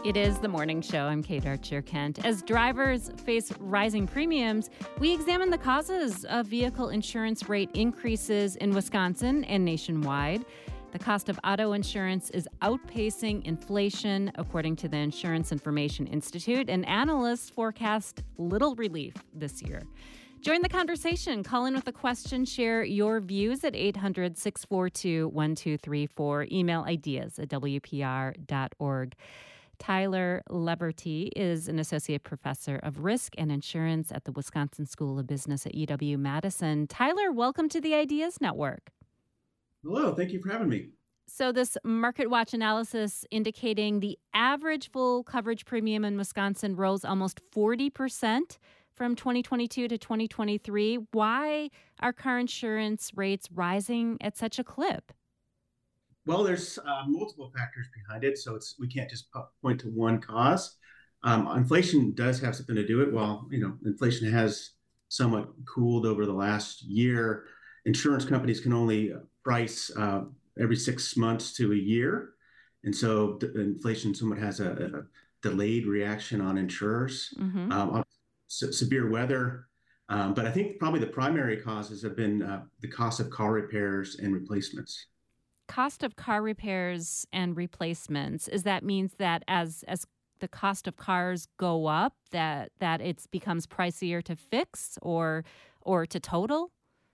It is the morning show. I'm Kate Archer-Kent. As drivers face rising premiums, we examine the causes of vehicle insurance rate increases in Wisconsin and nationwide. The cost of auto insurance is outpacing inflation, according to the Insurance Information Institute, and analysts forecast little relief this year. Join the conversation. Call in with a question. Share your views at 800-642-1234. Email ideas@wpr.org. Tyler Leverty is an associate professor of risk and insurance at the Wisconsin School of Business at UW-Madison. Tyler, welcome to the Ideas Network. Hello, thank you for having me. So this Market Watch analysis indicating the average full coverage premium in Wisconsin rose almost 40% from 2022 to 2023. Why are car insurance rates rising at such a clip? Well, there's multiple factors behind it, so we can't just point to one cause. Inflation does have something to do with it. While inflation has somewhat cooled over the last year, insurance companies can only price every 6 months to a year, and so inflation somewhat has a delayed reaction on insurers. On severe weather, but I think probably the primary causes have been the cost of car repairs and replacements. Cost of car repairs and replacements, is that means that as the cost of cars go up, that it becomes pricier to fix or to total?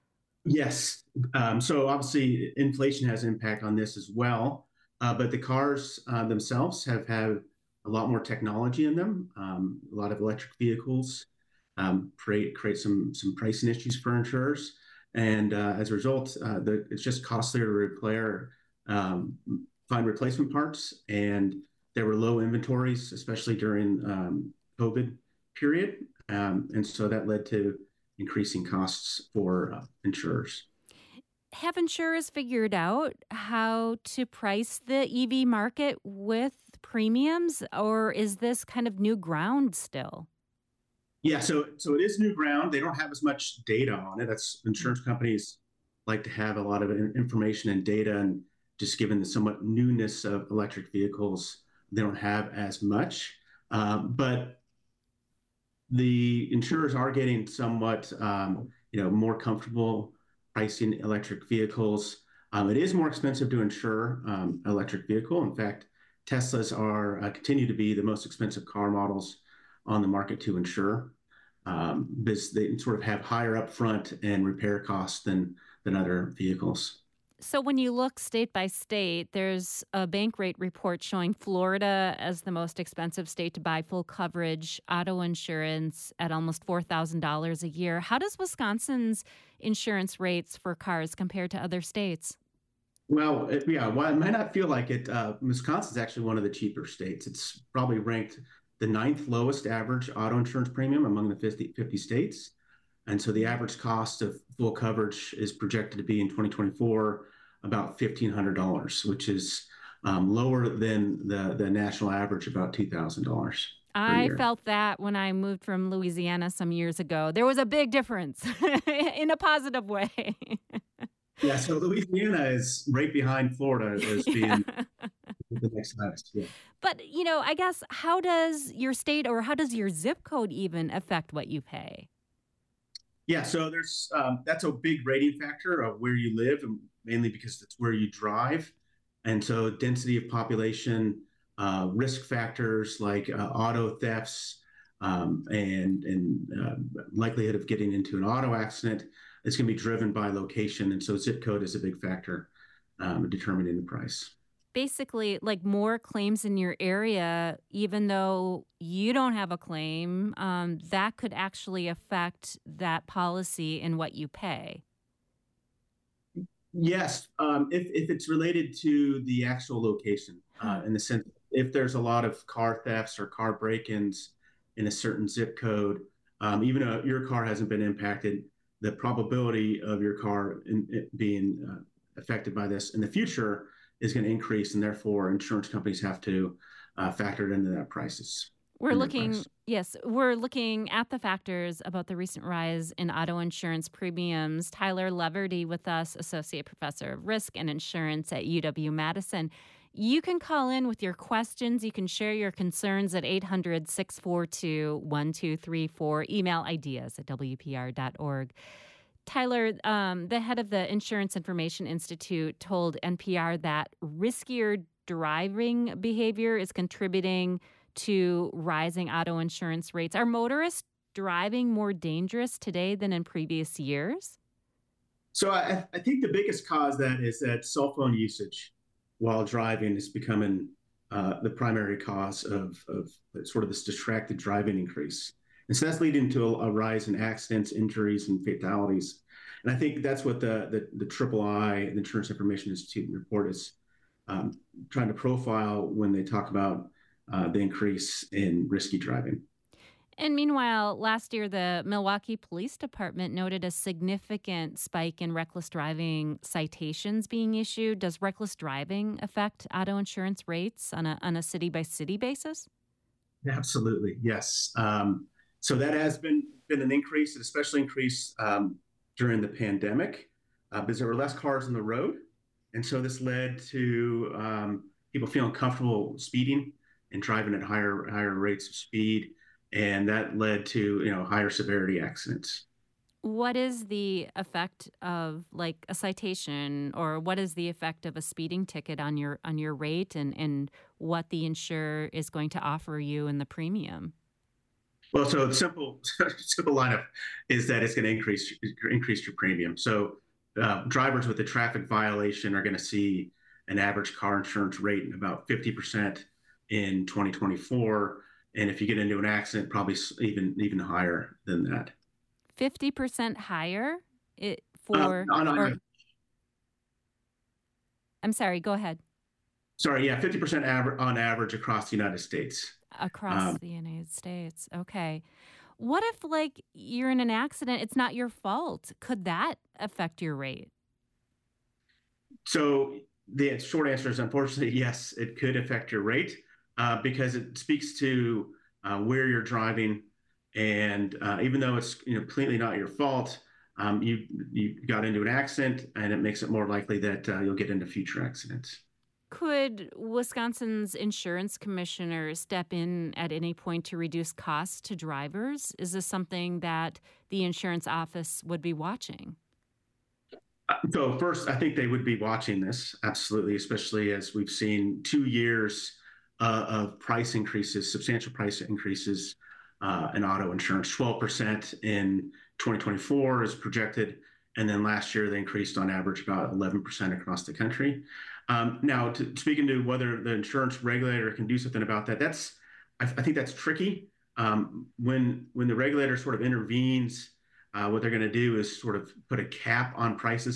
Yes. So obviously inflation has an impact on this as well, but the cars themselves have had a lot more technology in them. A lot of electric vehicles create some pricing issues for insurers. And as a result, it's just costlier to repair, find replacement parts. And there were low inventories, especially during COVID period. And so that led to increasing costs for insurers. Have insurers figured out how to price the EV market with premiums, or is this kind of new ground still? Yeah, so it is new ground. They don't have as much data on it. That's insurance companies like to have a lot of information and data, and just given the somewhat newness of electric vehicles, they don't have as much. But the insurers are getting somewhat, more comfortable pricing electric vehicles. It is more expensive to insure electric vehicle. In fact, Teslas continue to be the most expensive car models on the market to insure. Because they sort of have higher upfront and repair costs than other vehicles. So when you look state by state, there's a Bankrate report showing Florida as the most expensive state to buy full coverage auto insurance at almost $4,000 a year. How does Wisconsin's insurance rates for cars compare to other states? Well, while it might not feel like it, Wisconsin's actually one of the cheaper states. It's probably ranked the 9th lowest average auto insurance premium among the 50 states. And so the average cost of full coverage is projected to be in 2024 about $1,500, which is lower than the national average, about $2,000. I felt that when I moved from Louisiana some years ago. There was a big difference in a positive way. Yeah, so Louisiana is right behind Florida as being the next highest. Yeah. But, I guess, how does your state or how does your zip code even affect what you pay? Yeah, so that's a big rating factor of where you live, and mainly because it's where you drive. And so density of population, risk factors like auto thefts, and likelihood of getting into an auto accident, it's going to be driven by location. And so zip code is a big factor determining the price. Basically, like more claims in your area, even though you don't have a claim, that could actually affect that policy and what you pay. Yes, if it's related to the actual location, in the sense, if there's a lot of car thefts or car break-ins in a certain zip code, even though your car hasn't been impacted, the probability of your car being affected by this in the future is going to increase, and therefore insurance companies have to factor it into that prices. We're looking at the factors about the recent rise in auto insurance premiums. Tyler Leverty with us, Associate Professor of Risk and Insurance at UW-Madison. You can call in with your questions. You can share your concerns at 800-642-1234. Email ideas@wpr.org. Tyler, the head of the Insurance Information Institute, told NPR that riskier driving behavior is contributing to rising auto insurance rates. Are motorists driving more dangerous today than in previous years? So I think the biggest cause that is that cell phone usage while driving is becoming the primary cause of sort of this distracted driving increase. And so that's leading to a rise in accidents, injuries, and fatalities. And I think that's what the III, the Insurance Information Institute report is trying to profile when they talk about the increase in risky driving. And meanwhile, last year, the Milwaukee Police Department noted a significant spike in reckless driving citations being issued. Does reckless driving affect auto insurance rates on a city-by-city basis? Absolutely, yes. So that has been an increase, especially increased during the pandemic because there were less cars on the road. And so this led to people feeling comfortable speeding and driving at higher rates of speed. And that led to, higher severity accidents. What is the effect of like a citation, or what is the effect of a speeding ticket on your rate and what the insurer is going to offer you in the premium? Well, so the simple lineup is that it's going to increase your premium. So drivers with a traffic violation are going to see an average car insurance rate about 50% in 2024. And if you get into an accident, probably even higher than that. 50% higher? I'm sorry, go ahead. Sorry, yeah, 50% on average across the United States. Across the United States, okay. What if, like, you're in an accident, it's not your fault? Could that affect your rate? So the short answer is, unfortunately, yes, it could affect your rate. Because it speaks to where you're driving, and even though it's completely not your fault, you got into an accident, and it makes it more likely that you'll get into future accidents. Could Wisconsin's insurance commissioner step in at any point to reduce costs to drivers? Is this something that the insurance office would be watching? So first, I think they would be watching this, absolutely, especially as we've seen 2 years of price increases, substantial price increases in auto insurance. 12% in 2024 is projected, and then last year they increased on average about 11% across the country. Now, speaking to whether the insurance regulator can do something about that, I think that's tricky. When the regulator sort of intervenes, what they're going to do is sort of put a cap on prices,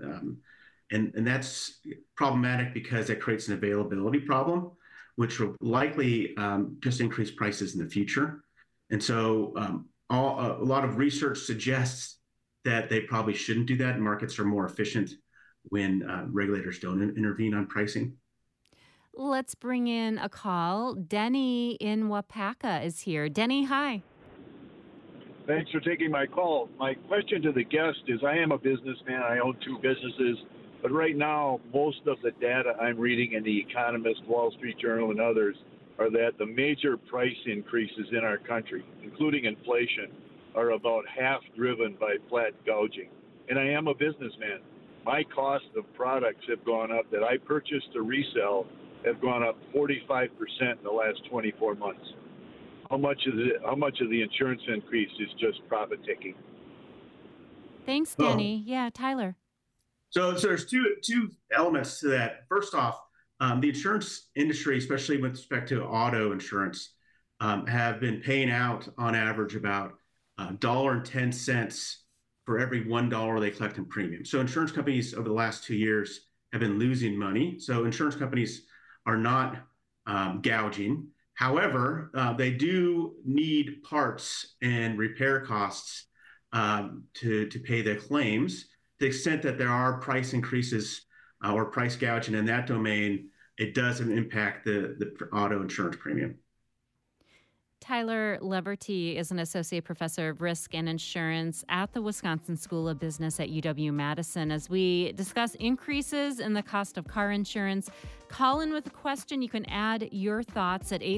and that's problematic because it creates an availability problem, which will likely just increase prices in the future. And so a lot of research suggests that they probably shouldn't do that. Markets are more efficient when regulators don't intervene on pricing. Let's bring in a call. Denny in Wapaka is here. Denny, hi. Thanks for taking my call. My question to the guest is, I am a businessman. I own 2 businesses. But right now, most of the data I'm reading in The Economist, Wall Street Journal, and others are that the major price increases in our country, including inflation, are about half driven by flat gouging. And I am a businessman. My cost of products have gone up that I purchase to resell have gone up 45% in the last 24 months. How much of the insurance increase is just profit taking? Thanks, Denny. Yeah, Tyler. So there's two elements to that. First off, the insurance industry, especially with respect to auto insurance, have been paying out on average about $1.10 for every $1 they collect in premium. So insurance companies over the last 2 years have been losing money. So insurance companies are not gouging. However, they do need parts and repair costs to pay their claims. To the extent that there are price increases or price gouging in that domain, it doesn't impact the auto insurance premium. Tyler Leverty is an associate professor of risk and insurance at the Wisconsin School of Business at UW-Madison. As we discuss increases in the cost of car insurance, call in with a question. You can add your thoughts at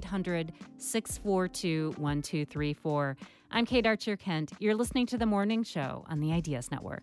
800-642-1234. I'm Kate Archer-Kent. You're listening to The Morning Show on the Ideas Network.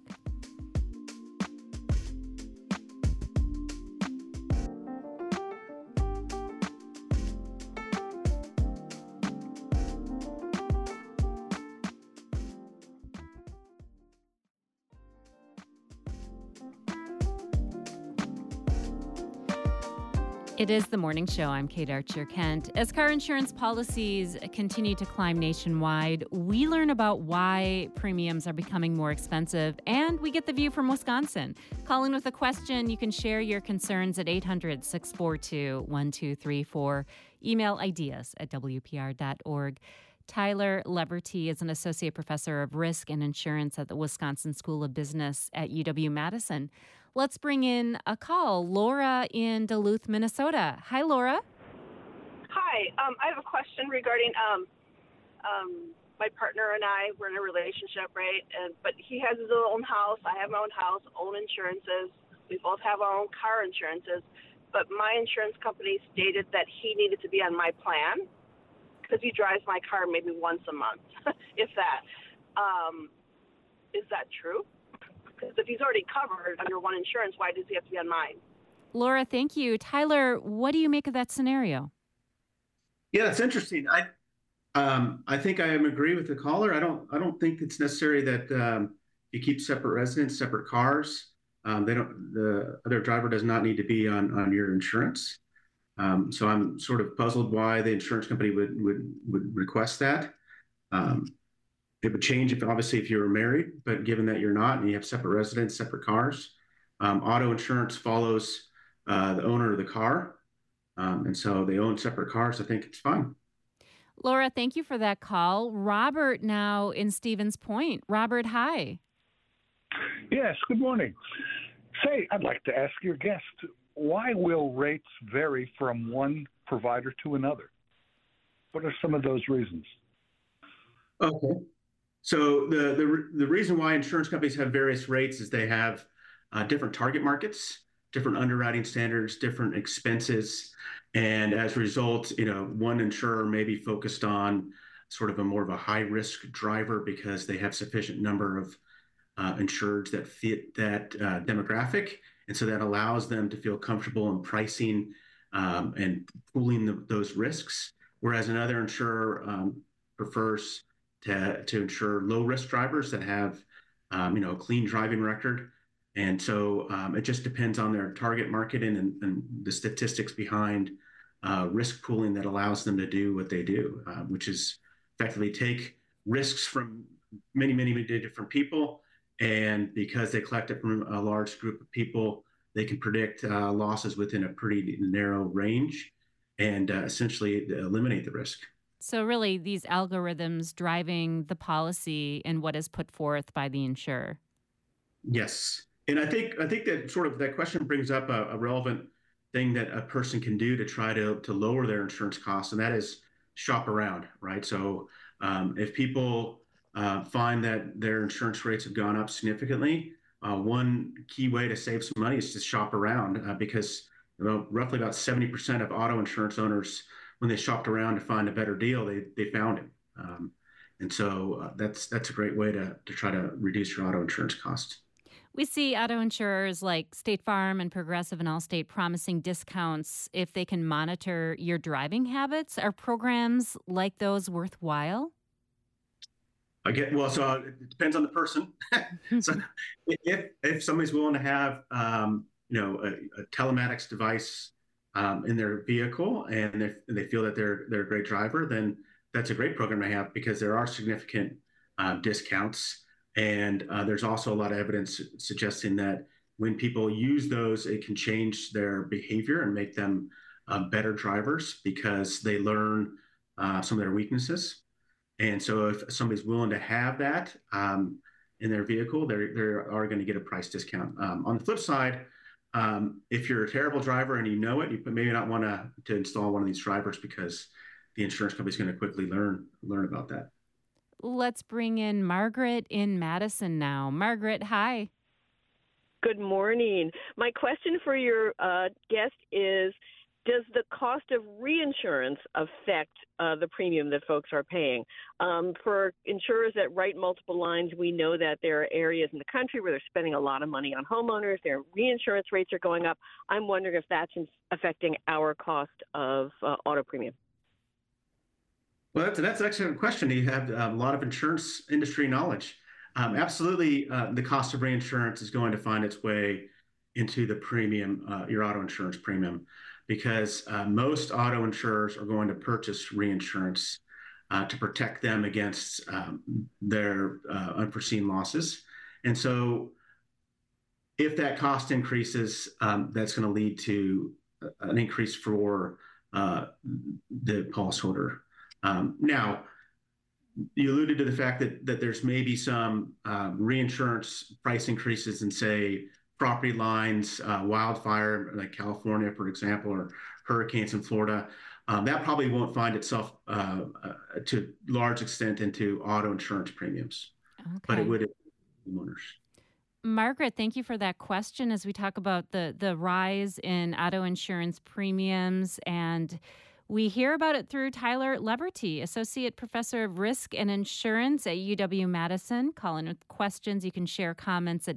It is The Morning Show. I'm Kate Archer-Kent. As car insurance policies continue to climb nationwide, we learn about why premiums are becoming more expensive, and we get the view from Wisconsin. Call in with a question. You can share your concerns at 800-642-1234. Email ideas@wpr.org. Tyler Leverty is an associate professor of risk and insurance at the Wisconsin School of Business at UW-Madison. Let's bring in a call. Laura in Duluth, Minnesota. Hi, Laura. Hi. I have a question regarding my partner and I. We're in a relationship, right? But he has his own house. I have my own house, own insurances. We both have our own car insurances. But my insurance company stated that he needed to be on my plan because he drives my car maybe once a month, if that. Is that true? Because if he's already covered under one insurance, why does he have to be on mine? Laura, thank you. Tyler, what do you make of that scenario? Yeah, that's interesting. I think I agree with the caller. I don't think it's necessary that you keep separate residents, separate cars. The other driver does not need to be on your insurance. So I'm sort of puzzled why the insurance company would request that. It would change if you were married, but given that you're not and you have separate residents, separate cars, auto insurance follows the owner of the car. And so they own separate cars. I think it's fine. Laura, thank you for that call. Robert now in Stevens Point. Robert, hi. Yes, good morning. Say, I'd like to ask your guest, why will rates vary from one provider to another? What are some of those reasons? Okay. So the reason why insurance companies have various rates is they have different target markets, different underwriting standards, different expenses, and as a result, one insurer may be focused on sort of more of a high risk driver because they have sufficient number of insureds that fit that demographic, and so that allows them to feel comfortable in pricing and pooling those risks, whereas another insurer prefers to insure low-risk drivers that have, a clean driving record. And so it just depends on their target marketing and the statistics behind risk pooling that allows them to do what they do, which is effectively take risks from many, many, many different people. And because they collect it from a large group of people, they can predict losses within a pretty narrow range and essentially eliminate the risk. So really, these algorithms driving the policy and what is put forth by the insurer. Yes. And I think that sort of that question brings up a relevant thing that a person can do to try to lower their insurance costs, and that is shop around, right? So if people find that their insurance rates have gone up significantly, one key way to save some money is to shop around because roughly about 70% of auto insurance owners, when they shopped around to find a better deal, they found it. And so that's a great way to try to reduce your auto insurance costs. We see auto insurers like State Farm and Progressive and Allstate promising discounts if they can monitor your driving habits. Are programs like those worthwhile? So it depends on the person. So if somebody's willing to have a telematics device in their vehicle and they feel that they're a great driver, then that's a great program to have because there are significant discounts. And there's also a lot of evidence suggesting that when people use those, it can change their behavior and make them better drivers because they learn some of their weaknesses. And so if somebody's willing to have that in their vehicle, they are going to get a price discount. On the flip side, if you're a terrible driver and you know it, you may not want to install one of these drivers because the insurance company is going to quickly learn about that. Let's bring in Margaret in Madison now. Margaret, hi. Good morning. My question for your guest is, does the cost of reinsurance affect the premium that folks are paying? For insurers that write multiple lines, we know that there are areas in the country where they're spending a lot of money on homeowners. Their reinsurance rates are going up. I'm wondering if that's affecting our cost of auto premium. Well, that's an excellent question. You have a lot of insurance industry knowledge. Absolutely, the cost of reinsurance is going to find its way into the premium, your auto insurance premium, because most auto insurers are going to purchase reinsurance to protect them against their unforeseen losses. And so if that cost increases, that's going to lead to an increase for the policyholder. Now, you alluded to the fact that there's maybe some reinsurance price increases in, say, property lines, wildfire, like California, for example, or hurricanes in Florida. That probably won't find itself to large extent into auto insurance premiums, but it would in homeowners. Margaret, thank you for that question as we talk about the rise in auto insurance premiums. And we hear about it through Tyler Leberty, Associate Professor of Risk and Insurance at UW-Madison. Call in with questions. You can share comments at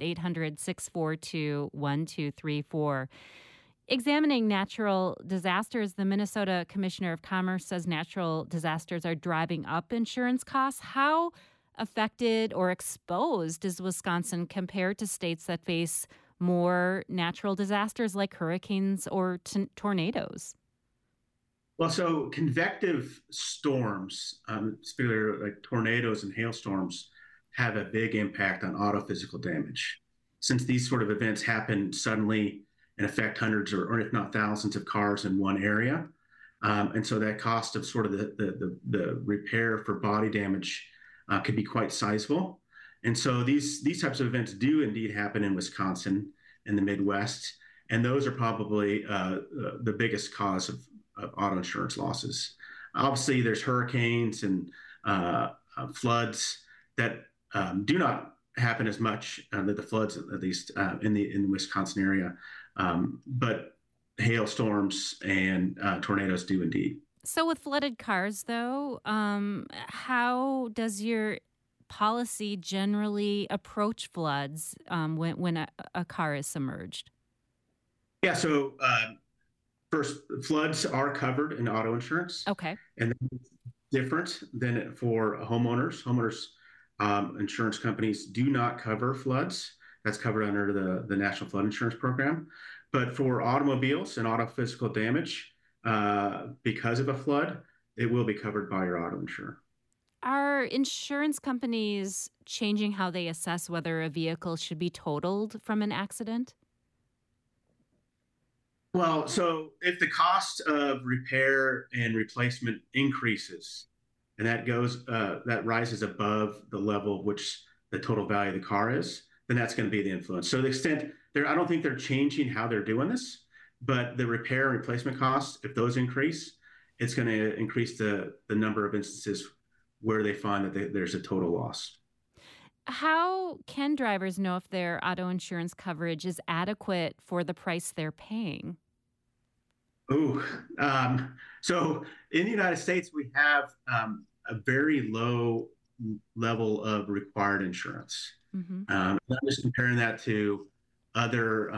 800-642-1234. Examining natural disasters, the Minnesota Commissioner of Commerce says natural disasters are driving up insurance costs. How affected or exposed is Wisconsin compared to states that face more natural disasters like hurricanes or tornadoes? Well, so convective storms, particularly like tornadoes and hailstorms, have a big impact on auto physical damage. Since these sort of events happen suddenly and affect hundreds or if not thousands of cars in one area, and so that cost of sort of the repair for body damage could be quite sizable. And so these types of events do indeed happen in Wisconsin and the Midwest, and those are probably the biggest cause of auto insurance losses. Obviously, there's hurricanes and floods that do not happen as much, the floods at least in the Wisconsin area, but hailstorms and tornadoes do indeed. So with flooded cars, though, how does your policy generally approach floods when a car is submerged? Yeah, so first, floods are covered in auto insurance. Okay. And that's different than for homeowners. Homeowners insurance companies do not cover floods. That's covered under the National Flood Insurance Program. But for automobiles and auto physical damage, because of a flood, it will be covered by your auto insurer. Are insurance companies changing how they assess whether a vehicle should be totaled from an accident? Well, so if the cost of repair and replacement increases, and that rises above the level which the total value of the car is, then that's going to be the influence. So to the extent I don't think they're changing how they're doing this, but the repair and replacement costs, if those increase, it's going to increase the number of instances where they find that there's a total loss. How can drivers know if their auto insurance coverage is adequate for the price they're paying? So in the United States, we have a very low level of required insurance. Mm-hmm. I'm just comparing that to other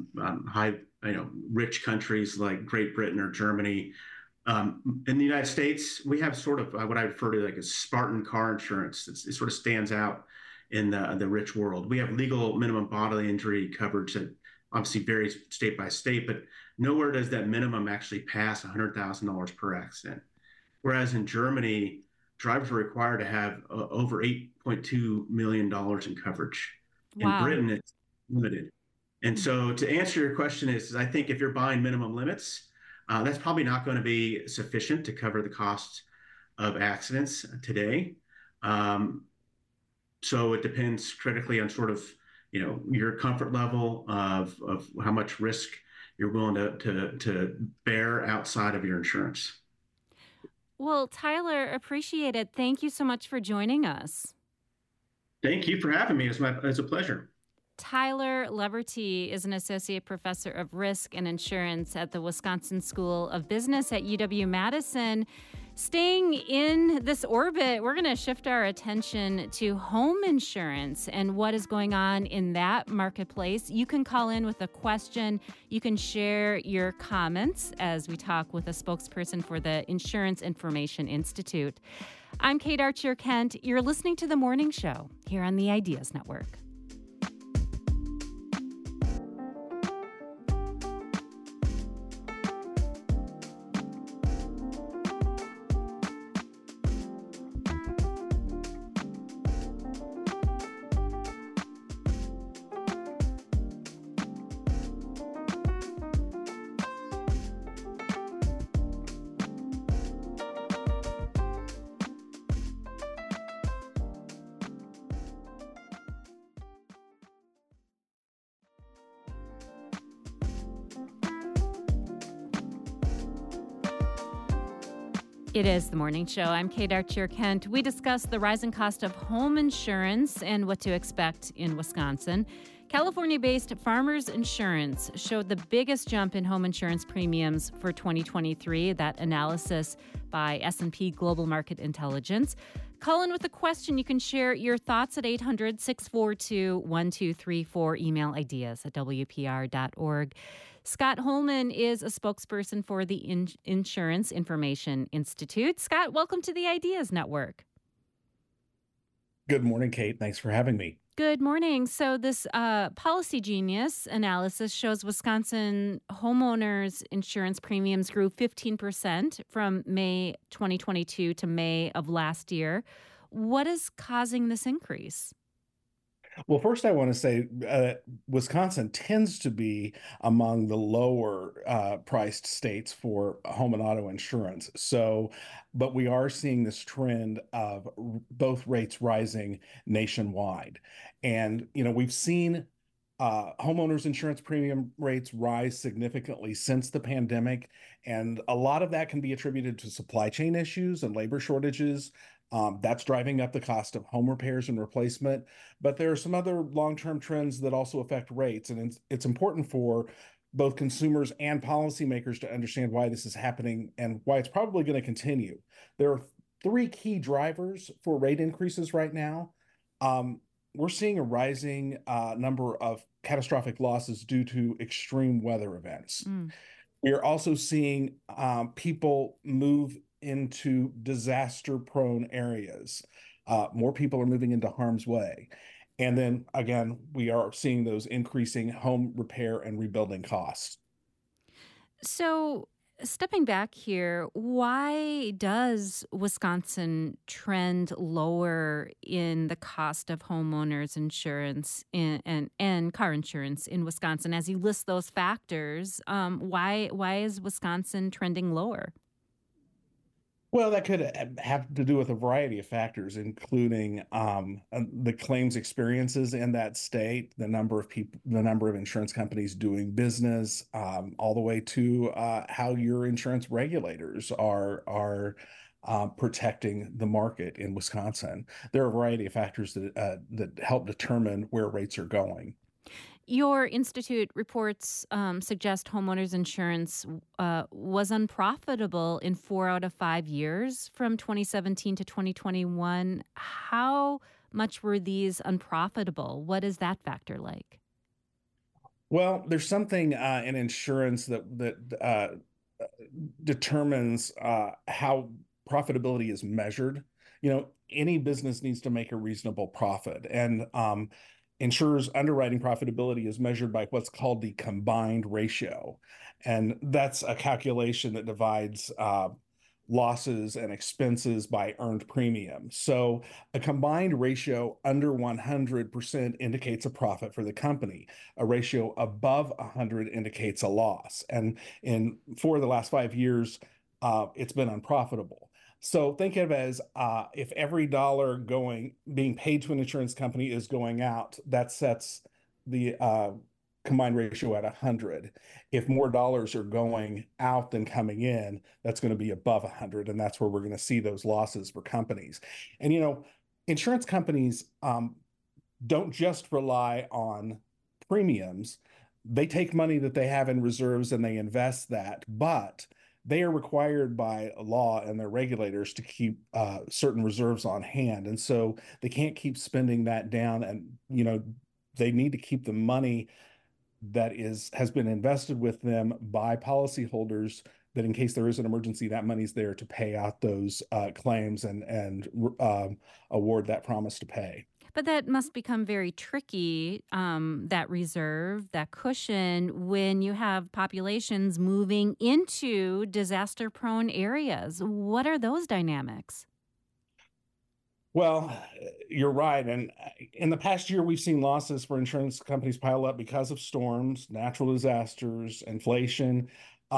rich countries like Great Britain or Germany. In the United States, we have sort of what I refer to like a Spartan car insurance. It sort of stands out in the rich world. We have legal minimum bodily injury coverage that obviously varies state by state, but nowhere does that minimum actually pass $100,000 per accident. Whereas in Germany, drivers are required to have over $8.2 million in coverage. Wow. In Britain, it's limited. And so to answer your question is I think if you're buying minimum limits, that's probably not going to be sufficient to cover the cost of accidents today. So it depends critically on sort of, your comfort level of how much risk you're willing to bear outside of your insurance. Well, Tyler, appreciate it. Thank you so much for joining us. Thank you for having me. It's a pleasure. Tyler Leverty is an associate professor of risk and insurance at the Wisconsin School of Business at UW-Madison. Staying in this orbit, we're going to shift our attention to home insurance and what is going on in that marketplace. You can call in with a question. You can share your comments as we talk with a spokesperson for the Insurance Information Institute. I'm Kate Archer-Kent. You're listening to The Morning Show here on the Ideas Network. It is The Morning Show. I'm Kate Archer-Kent. We discuss the rising cost of home insurance and what to expect in Wisconsin. California-based Farmers Insurance showed the biggest jump in home insurance premiums for 2023. That analysis by S&P Global Market Intelligence. Call in with a question. You can share your thoughts at 800-642-1234. Email ideas@wpr.org. Scott Holman is a spokesperson for the Insurance Information Institute. Scott, welcome to the Ideas Network. Good morning, Kate. Thanks for having me. Good morning. So this Policy Genius analysis shows Wisconsin homeowners insurance premiums grew 15% from May 2022 to May of last year. What is causing this increase? Well, first, I want to say Wisconsin tends to be among the lower priced states for home and auto insurance. But we are seeing this trend of both rates rising nationwide. And, we've seen homeowners insurance premium rates rise significantly since the pandemic. And a lot of that can be attributed to supply chain issues and labor shortages. That's driving up the cost of home repairs and replacement. But there are some other long-term trends that also affect rates. And it's important for both consumers and policymakers to understand why this is happening and why it's probably going to continue. There are three key drivers for rate increases right now. We're seeing a rising number of catastrophic losses due to extreme weather events. We are also seeing people move into disaster-prone areas. More people are moving into harm's way. And then, again, we are seeing those increasing home repair and rebuilding costs. So, stepping back here, why does Wisconsin trend lower in the cost of homeowners insurance and car insurance in Wisconsin? As you list those factors, why is Wisconsin trending lower? Well, that could have to do with a variety of factors, including the claims experiences in that state, the number of people, the number of insurance companies doing business, all the way to how your insurance regulators are protecting the market in Wisconsin. There are a variety of factors that help determine where rates are going. Your institute reports suggest homeowners insurance was unprofitable in 4 out of 5 years from 2017 to 2021. How much were these unprofitable? What is that factor like? Well, there's something in insurance that determines how profitability is measured. Any business needs to make a reasonable profit, and insurers' underwriting profitability is measured by what's called the combined ratio. And that's a calculation that divides losses and expenses by earned premium. So a combined ratio under 100% indicates a profit for the company. A ratio above 100 indicates a loss. And for the last 5 years, it's been unprofitable. So think of it as if every dollar being paid to an insurance company is going out, that sets the combined ratio at 100. If more dollars are going out than coming in, that's going to be above 100, and that's where we're going to see those losses for companies. And insurance companies don't just rely on premiums. They take money that they have in reserves and they invest that, but they are required by law and their regulators to keep certain reserves on hand. And so they can't keep spending that down. And, they need to keep the money that has been invested with them by policyholders, that in case there is an emergency, that money's there to pay out those claims and award that promise to pay. But that must become very tricky, that reserve, that cushion, when you have populations moving into disaster-prone areas. What are those dynamics? Well, you're right. And in the past year, we've seen losses for insurance companies pile up because of storms, natural disasters, inflation.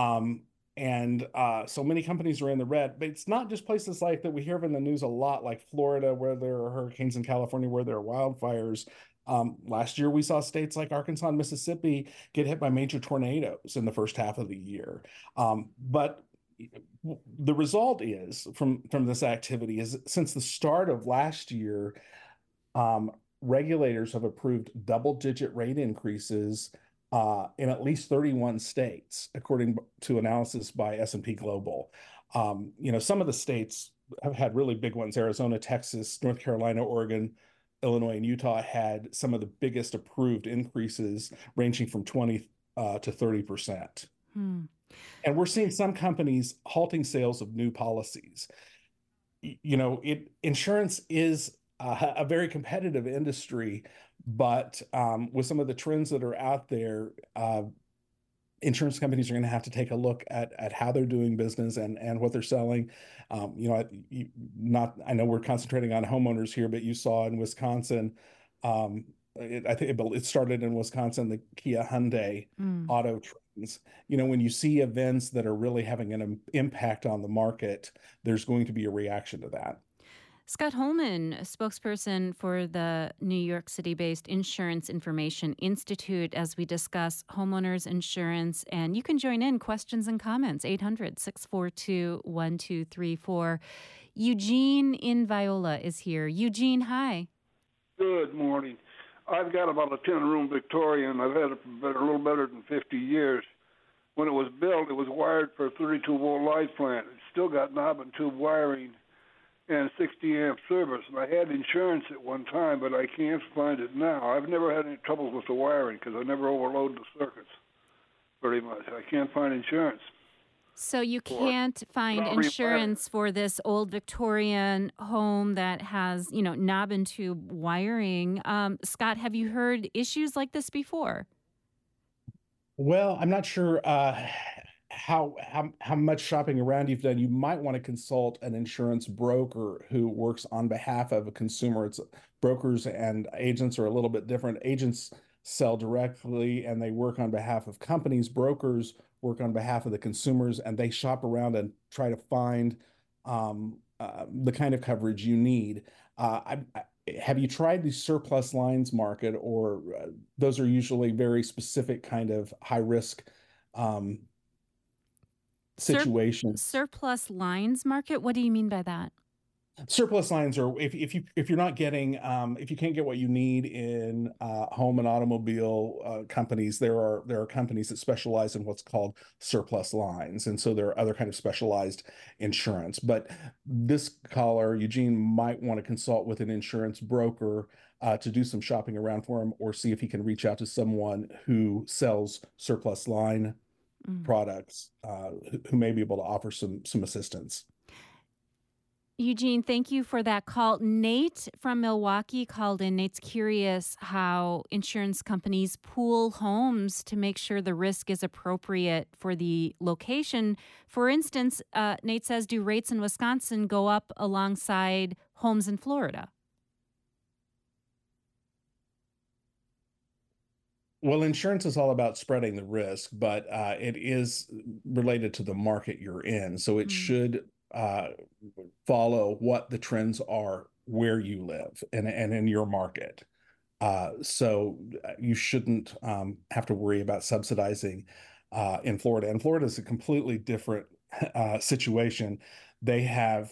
So many companies are in the red, but it's not just places like that we hear of in the news a lot, like Florida, where there are hurricanes, in California, where there are wildfires. Last year, we saw states like Arkansas and Mississippi get hit by major tornadoes in the first half of the year. But the result is from this activity is, since the start of last year, regulators have approved double-digit rate increases in at least 31 states, according to analysis by S&P Global. Some of the states have had really big ones. Arizona, Texas, North Carolina, Oregon, Illinois, and Utah had some of the biggest approved increases, ranging from 20 to 30%. And we're seeing some companies halting sales of new policies. Insurance is a very competitive industry, but with some of the trends that are out there, insurance companies are going to have to take a look at how they're doing business and what they're selling. I know we're concentrating on homeowners here, but you saw in Wisconsin, I think it started in Wisconsin, the Kia Hyundai auto trends. When you see events that are really having an impact on the market, there's going to be a reaction to that. Scott Holman, a spokesperson for the New York City-based Insurance Information Institute, as we discuss homeowners insurance. And you can join in questions and comments, 800-642-1234. Eugene in Viola is here. Eugene, hi. Good morning. I've got about a 10-room Victorian. I've had it for a little better than 50 years. When it was built, it was wired for a 32-volt light plant. It's still got knob and tube wiring and 60-amp service. And I had insurance at one time, but I can't find it now. I've never had any trouble with the wiring because I never overload the circuits very much. I can't find insurance. So you can't find insurance for this old Victorian home that has, knob and tube wiring. Scott, have you heard issues like this before? Well, I'm not sure how much shopping around you've done. You might want to consult an insurance broker who works on behalf of a consumer. Brokers and agents are a little bit different. Agents sell directly and they work on behalf of companies. Brokers work on behalf of the consumers, and they shop around and try to find the kind of coverage you need. Have you tried the surplus lines market, or those are usually very specific kind of high risk situations? Surplus lines market? What do you mean by that? Surplus lines are if you're not getting if you can't get what you need in home and automobile companies, there are companies that specialize in what's called surplus lines, and so there are other kind of specialized insurance. But this caller, Eugene, might want to consult with an insurance broker to do some shopping around for him, or see if he can reach out to someone who sells surplus line products who may be able to offer some assistance. Eugene, thank you for that call. Nate from Milwaukee called in. Nate's curious how insurance companies pool homes to make sure the risk is appropriate for the location. For instance, Nate says, do rates in Wisconsin go up alongside homes in Florida? Well, insurance is all about spreading the risk, but it is related to the market you're in. So it should follow what the trends are where you live and in your market. So you shouldn't have to worry about subsidizing in Florida. And Florida is a completely different situation. They have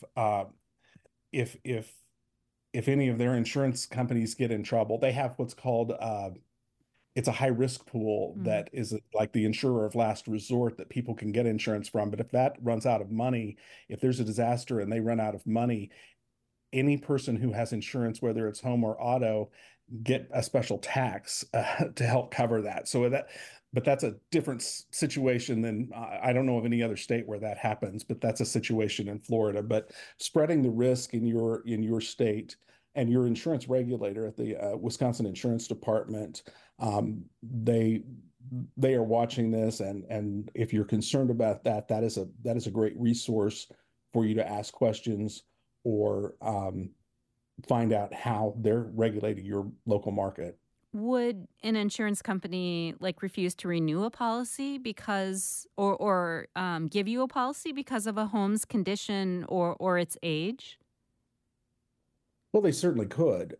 if any of their insurance companies get in trouble, they have what's called it's a high risk pool that is like the insurer of last resort that people can get insurance from. But if that runs out of money, if there's a disaster and they run out of money, any person who has insurance, whether it's home or auto, get a special tax to help cover that. But that's a different situation than I don't know of any other state where that happens, but that's a situation in Florida. But spreading the risk in your state and your insurance regulator at the Wisconsin Insurance Department, they are watching this, and if you're concerned about that, that is a great resource for you to ask questions or find out how they're regulating your local market. Would an insurance company refuse to renew a policy because or give you a policy because of a home's condition or its age? Well, they certainly could.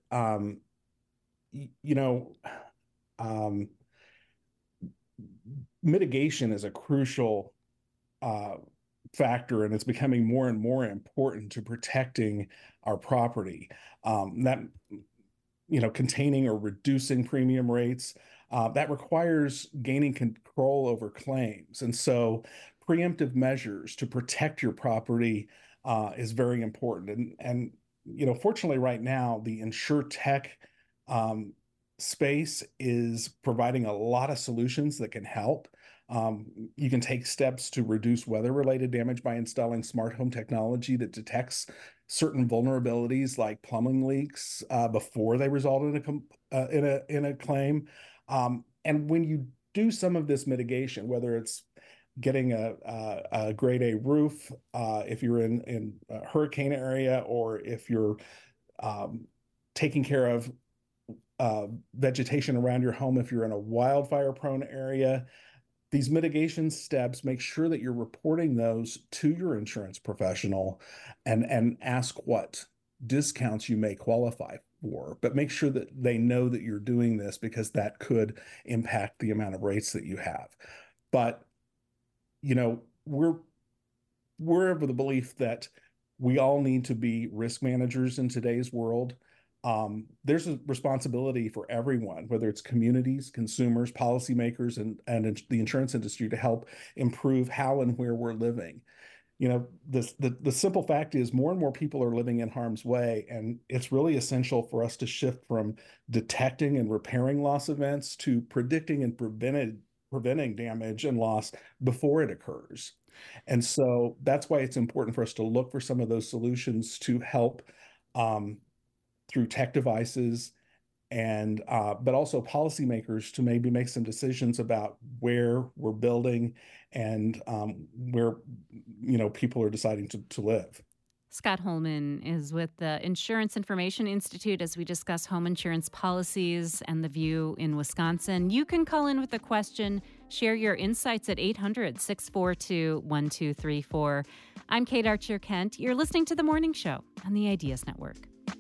Mitigation is a crucial factor, and it's becoming more and more important to protecting our property. That containing or reducing premium rates, that requires gaining control over claims. And so preemptive measures to protect your property is very important. And fortunately right now, the InsurTech space is providing a lot of solutions that can help. You can take steps to reduce weather-related damage by installing smart home technology that detects certain vulnerabilities like plumbing leaks before they result in a claim. And when you do some of this mitigation, whether it's getting a grade A roof if you're in a hurricane area, or if you're taking care of vegetation around your home if you're in a wildfire-prone area, these mitigation steps, make sure that you're reporting those to your insurance professional and ask what discounts you may qualify for. But make sure that they know that you're doing this, because that could impact the amount of rates that you have. But, we're of the belief that we all need to be risk managers in today's world. There's a responsibility for everyone, whether it's communities, consumers, policymakers, and the insurance industry, to help improve how and where we're living. The simple fact is more and more people are living in harm's way, and it's really essential for us to shift from detecting and repairing loss events to predicting and preventing damage and loss before it occurs. And so that's why it's important for us to look for some of those solutions to help through tech devices, and but also policymakers to maybe make some decisions about where we're building and where people are deciding to live. Scott Holman is with the Insurance Information Institute as we discuss home insurance policies and the view in Wisconsin. You can call in with a question, share your insights at 800-642-1234. I'm Kate Archer-Kent. You're listening to The Morning Show on the Ideas Network.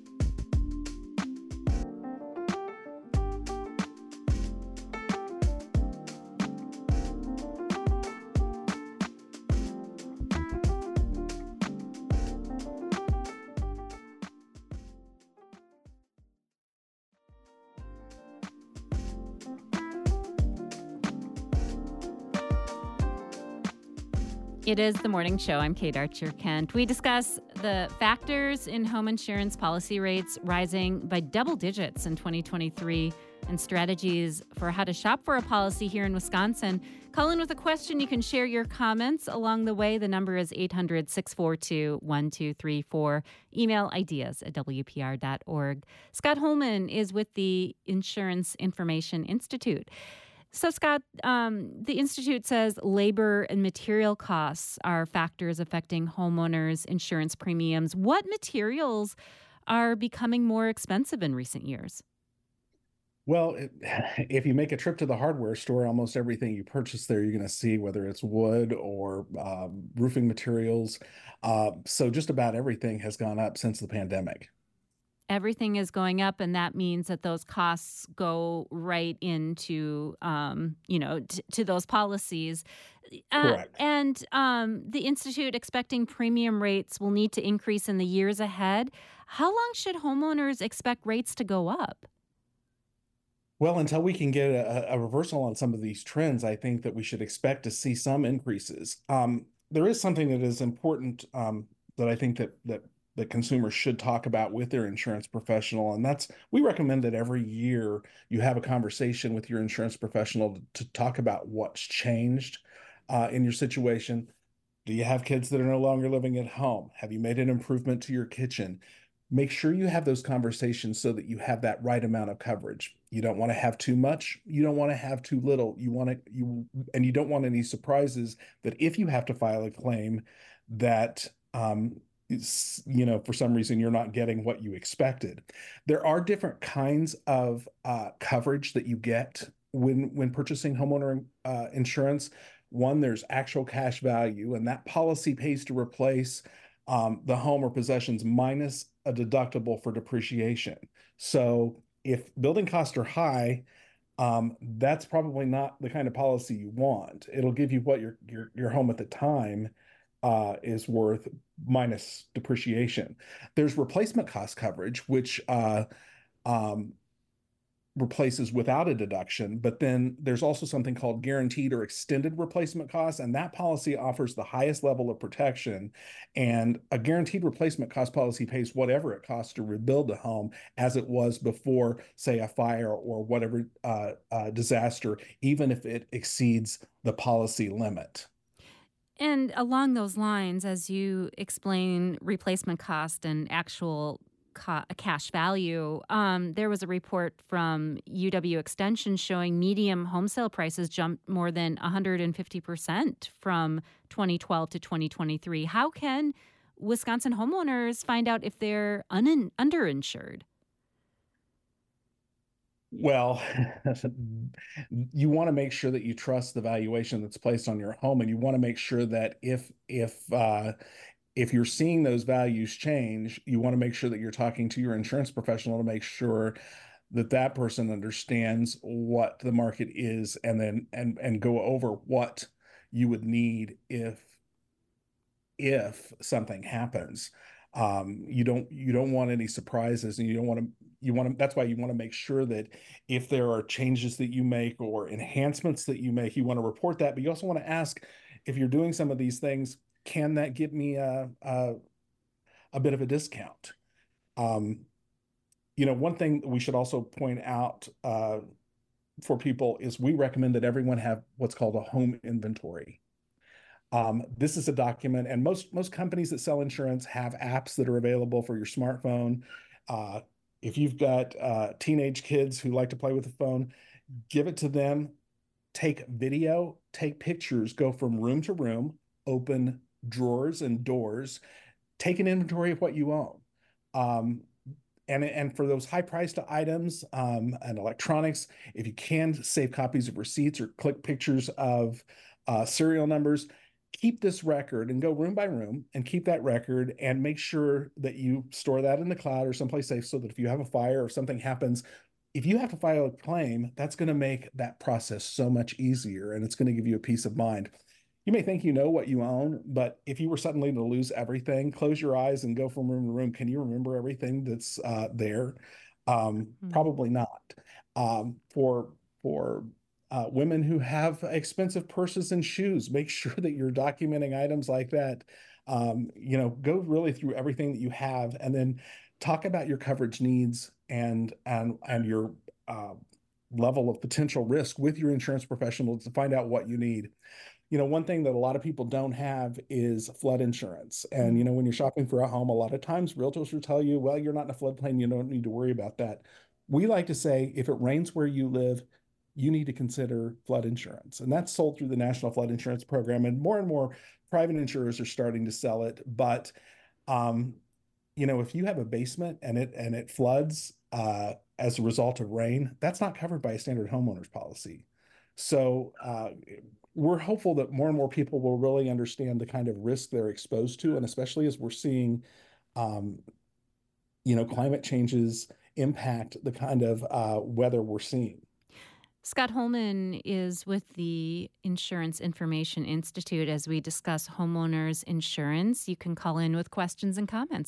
It is The Morning Show. I'm Kate Archer-Kent. We discuss the factors in home insurance policy rates rising by double digits in 2023 and strategies for how to shop for a policy here in Wisconsin. Call in with a question. You can share your comments along the way. The number is 800-642-1234. Email ideas@wpr.org. Scott Holman is with the Insurance Information Institute. So, Scott, the Institute says labor and material costs are factors affecting homeowners' insurance premiums. What materials are becoming more expensive in recent years? Well, if you make a trip to the hardware store, almost everything you purchase there, you're going to see, whether it's wood or roofing materials. So just about everything has gone up since the pandemic. everything is going up, and that means that those costs go right into, to those policies. Correct. And the Institute expecting premium rates will need to increase in the years ahead. How long should homeowners expect rates to go up? Well, until we can get a reversal on some of these trends, I think that we should expect to see some increases. There is something that is important that I think that consumers should talk about with their insurance professional, and that's we recommend that every year you have a conversation with your insurance professional to talk about what's changed in your situation. Do you have kids that are no longer living at home? Have you made an improvement to your kitchen? Make sure you have those conversations so that you have that right amount of coverage. You don't want to have too much. You don't want to have too little. And you don't want any surprises that if you have to file a claim that, for some reason you're not getting what you expected. There are different kinds of coverage that you get when purchasing homeowner insurance. One, there's actual cash value, and that policy pays to replace the home or possessions minus a deductible for depreciation. So if building costs are high, that's probably not the kind of policy you want. It'll give you what your home at the time is worth minus depreciation. There's replacement cost coverage, which replaces without a deduction, but then there's also something called guaranteed or extended replacement costs, and that policy offers the highest level of protection. And a guaranteed replacement cost policy pays whatever it costs to rebuild the home as it was before, say, a fire or whatever disaster, even if it exceeds the policy limit. And along those lines, as you explain replacement cost and actual cash value, there was a report from UW Extension showing medium home sale prices jumped more than 150% from 2012 to 2023. How can Wisconsin homeowners find out if they're underinsured? Well, you want to make sure that you trust the valuation that's placed on your home, and you want to make sure that if you're seeing those values change, you want to make sure that you're talking to your insurance professional to make sure that that person understands what the market is, and then and go over what you would need if something happens. You don't want any surprises, and you want to that's why you want to make sure that if there are changes that you make or enhancements that you make, you want to report that. But you also want to ask, if you're doing some of these things, can that give me a bit of a discount? One thing that we should also point out for people is we recommend that everyone have what's called a home inventory. This is a document, and most companies that sell insurance have apps that are available for your smartphone. If you've got teenage kids who like to play with the phone, give it to them. Take video, take pictures, go from room to room, open drawers and doors, take an inventory of what you own. And for those high-priced items and electronics, if you can, save copies of receipts or click pictures of serial numbers. Keep this record and go room by room and keep that record, and make sure that you store that in the cloud or someplace safe, so that if you have a fire or something happens, if you have to file a claim, that's going to make that process so much easier, and it's going to give you a peace of mind. You may think you know what you own, but if you were suddenly to lose everything, close your eyes and go from room to room. Can you remember everything that's there? Probably not. For women who have expensive purses and shoes, make sure that you're documenting items like that. Go really through everything that you have, and then talk about your coverage needs and your level of potential risk with your insurance professional to find out what you need. One thing that a lot of people don't have is flood insurance. And, when you're shopping for a home, a lot of times realtors will tell you, well, you're not in a floodplain, you don't need to worry about that. We like to say, if it rains where you live, you need to consider flood insurance. And that's sold through the National Flood Insurance Program. And more private insurers are starting to sell it. But, if you have a basement and it floods as a result of rain, that's not covered by a standard homeowner's policy. So we're hopeful that more and more people will really understand the kind of risk they're exposed to, and especially as we're seeing climate changes impact the kind of weather we're seeing. Scott Holman is with the Insurance Information Institute as we discuss homeowners insurance. You can call in with questions and comments,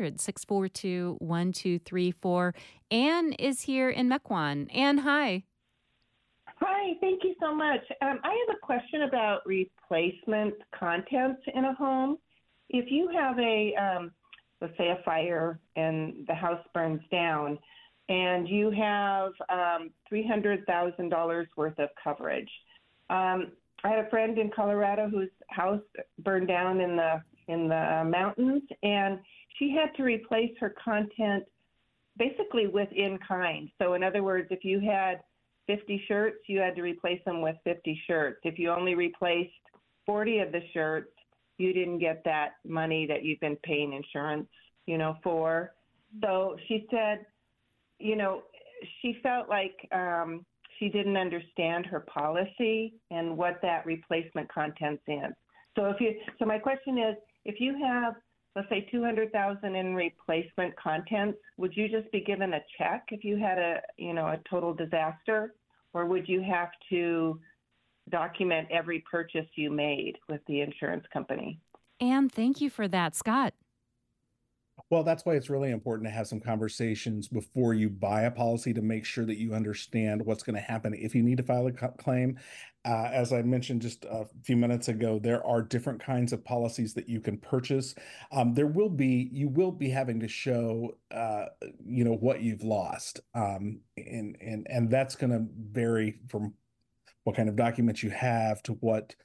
800-642-1234. Anne is here in Mequon. Anne, hi. Hi, thank you so much. I have a question about replacement contents in a home. If you have let's say a fire and the house burns down, and you have $300,000 worth of coverage. I had a friend in Colorado whose house burned down in the mountains, and she had to replace her content basically with in kind. So in other words, if you had 50 shirts, you had to replace them with 50 shirts. If you only replaced 40 of the shirts, you didn't get that money that you've been paying insurance, for. So she said, she felt like she didn't understand her policy and what that replacement contents is. So my question is, if you have, let's say, $200,000 in replacement contents, would you just be given a check if you had a total disaster, or would you have to document every purchase you made with the insurance company? Anne, thank you for that. Scott. Well, that's why it's really important to have some conversations before you buy a policy to make sure that you understand what's going to happen if you need to file a claim. As I mentioned just a few minutes ago, there are different kinds of policies that you can purchase. You will be having to show, what you've lost, and that's going to vary from what kind of documents you have to what,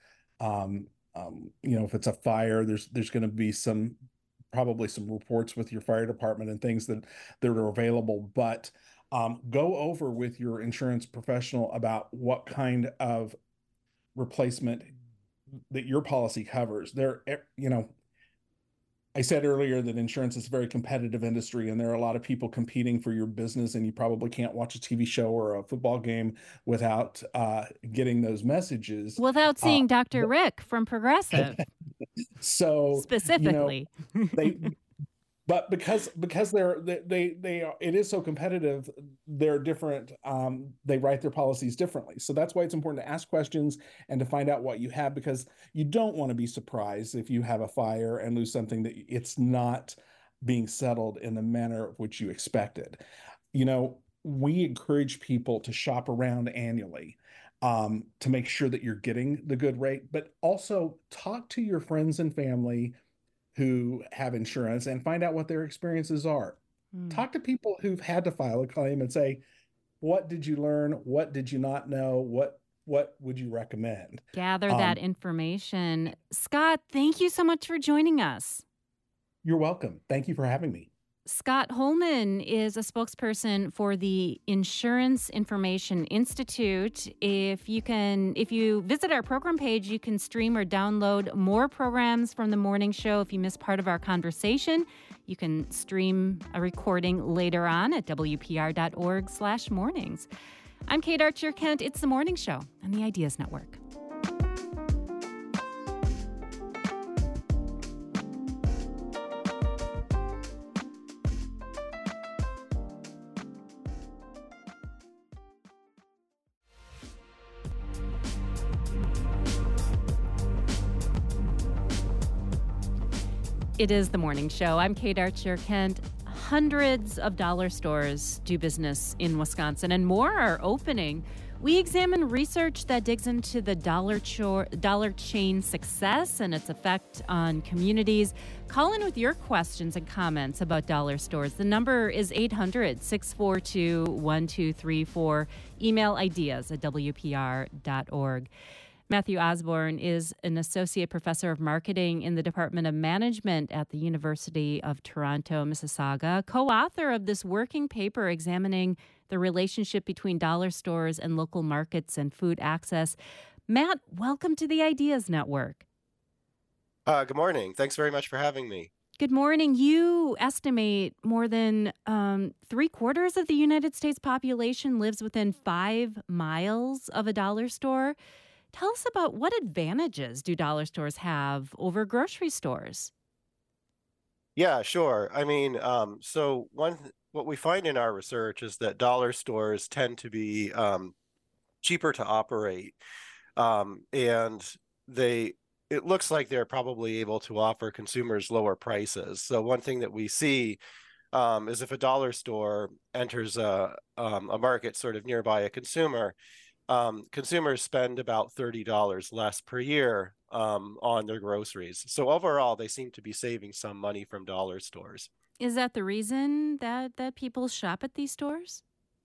if it's a fire, there's going to be probably some reports with your fire department and things that are available, but go over with your insurance professional about what kind of replacement that your policy covers. I said earlier that insurance is a very competitive industry, and there are a lot of people competing for your business, and you probably can't watch a TV show or a football game without getting those messages. Without seeing Dr. Rick from Progressive. So specifically, but because it is so competitive, they're different. They write their policies differently. So that's why it's important to ask questions and to find out what you have, because you don't want to be surprised if you have a fire and lose something that it's not being settled in the manner of which you expected. We encourage people to shop around annually. To make sure that you're getting the good rate, but also talk to your friends and family who have insurance and find out what their experiences are. Talk to people who've had to file a claim and say, what did you learn? What did you not know? What would you recommend? Gather that information. Scott, thank you so much for joining us. You're welcome. Thank you for having me. Scott Holman is a spokesperson for the Insurance Information Institute. If you visit our program page, you can stream or download more programs from the morning show. If you missed part of our conversation, you can stream a recording later on at WPR.org/mornings. I'm Kate Archer-Kent. It's the Morning Show on the Ideas Network. It is the Morning Show. I'm Kate Archer-Kent. Hundreds of dollar stores do business in Wisconsin, and more are opening. We examine research that digs into the dollar chain success and its effect on communities. Call in with your questions and comments about dollar stores. The number is 800-642-1234. Email ideas@WPR.org. Matthew Osborne is an associate professor of marketing in the Department of Management at the University of Toronto, Mississauga, co-author of this working paper examining the relationship between dollar stores and local markets and food access. Matt, welcome to the Ideas Network. Good morning. Thanks very much for having me. Good morning. You estimate more than 3/4 of the United States population lives within 5 miles of a dollar store. Tell us about what advantages do dollar stores have over grocery stores? Yeah, sure. I mean, so what we find in our research is that dollar stores tend to be cheaper to operate, and they it looks like they're probably able to offer consumers lower prices. So one thing that we see is if a dollar store enters a market sort of nearby a consumer, consumers spend about $30 less per year on their groceries. So overall, they seem to be saving some money from dollar stores. Is that the reason that people shop at these stores?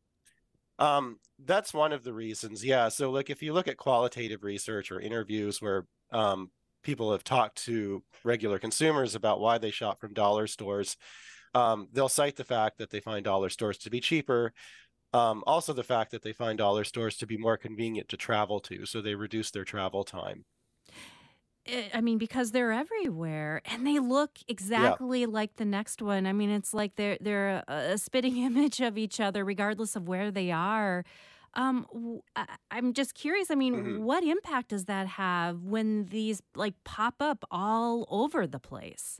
That's one of the reasons. Yeah. So like if you look at qualitative research or interviews where people have talked to regular consumers about why they shop from dollar stores, they'll cite the fact that they find dollar stores to be cheaper. Also the fact that they find dollar stores to be more convenient to travel to, so they reduce their travel time. I mean, because they're everywhere and they look Yeah. exactly like the next one. I mean, it's like they're a spitting image of each other, regardless of where they are. I'm just curious. I Mhm. mean, what impact does that have when these like pop up all over the place?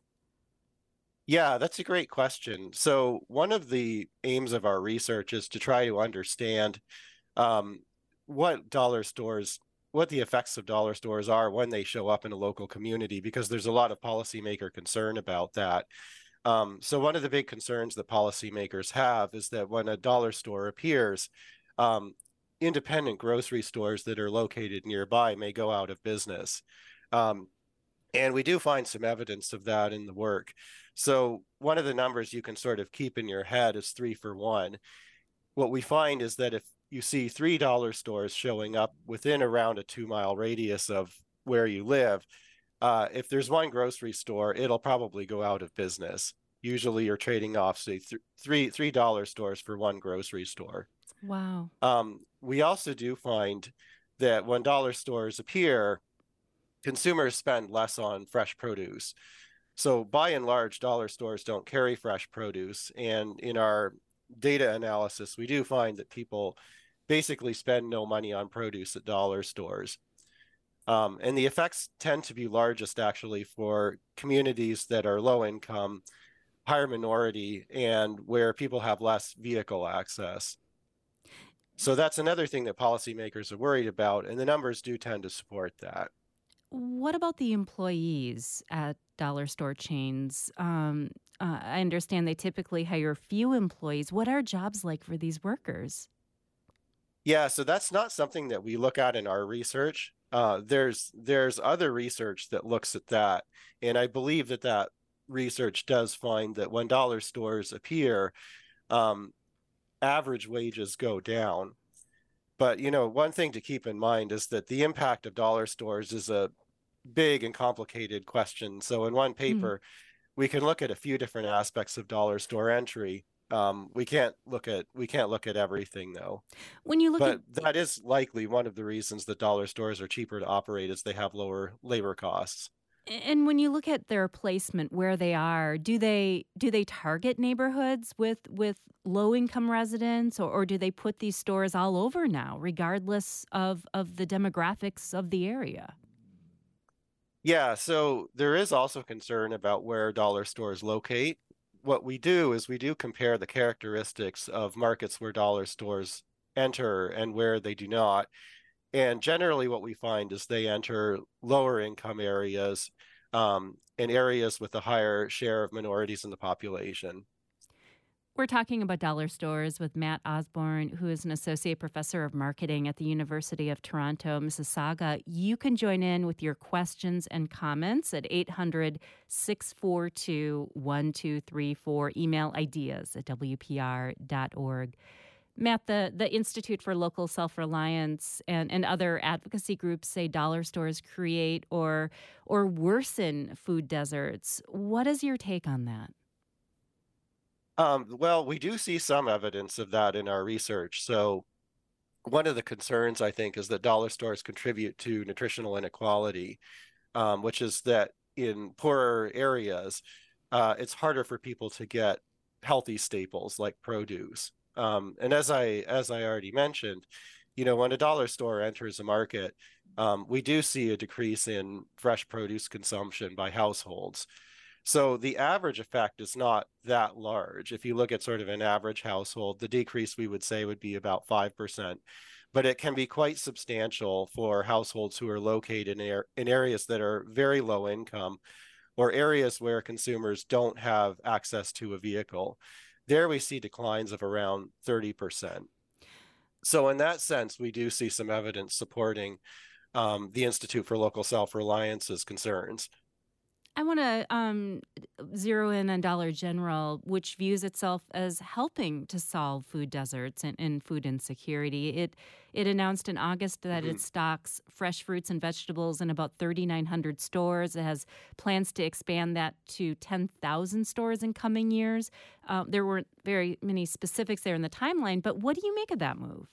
Yeah, that's a great question. So one of the aims of our research is to try to understand um, what dollar stores, what the effects of dollar stores are when they show up in a local community, because there's a lot of policymaker concern about that. So one of the big concerns that policymakers have is that when a dollar store appears, um, independent grocery stores that are located nearby may go out of business. Um, and we do find some evidence of that in the work. So one of the numbers you can sort of keep in your head is 3 for 1. What we find is that if you see $3 stores showing up within around a 2 mile radius of where you live, if there's one grocery store, it'll probably go out of business. Usually you're trading off, say, $3 stores for one grocery store. Wow. We also do find that when dollar stores appear, consumers spend less on fresh produce. So by and large, dollar stores don't carry fresh produce. And in our data analysis, we do find that people basically spend no money on produce at dollar stores. And the effects tend to be largest actually for communities that are low income, higher minority, and where people have less vehicle access. So that's another thing that policymakers are worried about, and the numbers do tend to support that. What about the employees at dollar store chains? I understand they typically hire few employees. What are jobs like for these workers? Yeah, so that's not something that we look at in our research. There's other research that looks at that, and I believe that that research does find that when dollar stores appear, um, average wages go down. But one thing to keep in mind is that the impact of dollar stores is a big and complicated question. So in one Mm. paper, we can look at a few different aspects of dollar store entry. We can't look at everything though. When you look at But that is likely one of the reasons that dollar stores are cheaper to operate is they have lower labor costs. And when you look at their placement where they are, do they target neighborhoods with low income residents, or do they put these stores all over now, regardless of the demographics of the area? Yeah, so there is also concern about where dollar stores locate. What we do is we do compare the characteristics of markets where dollar stores enter and where they do not. And generally, what we find is they enter lower income areas, and areas with a higher share of minorities in the population. We're talking about dollar stores with Matt Osborne, who is an associate professor of marketing at the University of Toronto, Mississauga. You can join in with your questions and comments at 800-642-1234. Email ideas at WPR.org. Matt, the Institute for Local Self-Reliance and other advocacy groups say dollar stores create or worsen food deserts. What is your take on that? Well, we do see some evidence of that in our research. So one of the concerns, I think, is that dollar stores contribute to nutritional inequality, which is that in poorer areas, it's harder for people to get healthy staples like produce. And as I already mentioned, when a dollar store enters a market, we do see a decrease in fresh produce consumption by households. So the average effect is not that large. If you look at sort of an average household, the decrease we would say would be about 5%, but it can be quite substantial for households who are located in areas that are very low income or areas where consumers don't have access to a vehicle. There we see declines of around 30%. So in that sense, we do see some evidence supporting the Institute for Local Self-Reliance's concerns. I want to zero in on Dollar General, which views itself as helping to solve food deserts and food insecurity. It announced in August that it stocks fresh fruits and vegetables in about 3,900 stores. It has plans to expand that to 10,000 stores in coming years. There weren't very many specifics there in the timeline, but what do you make of that move?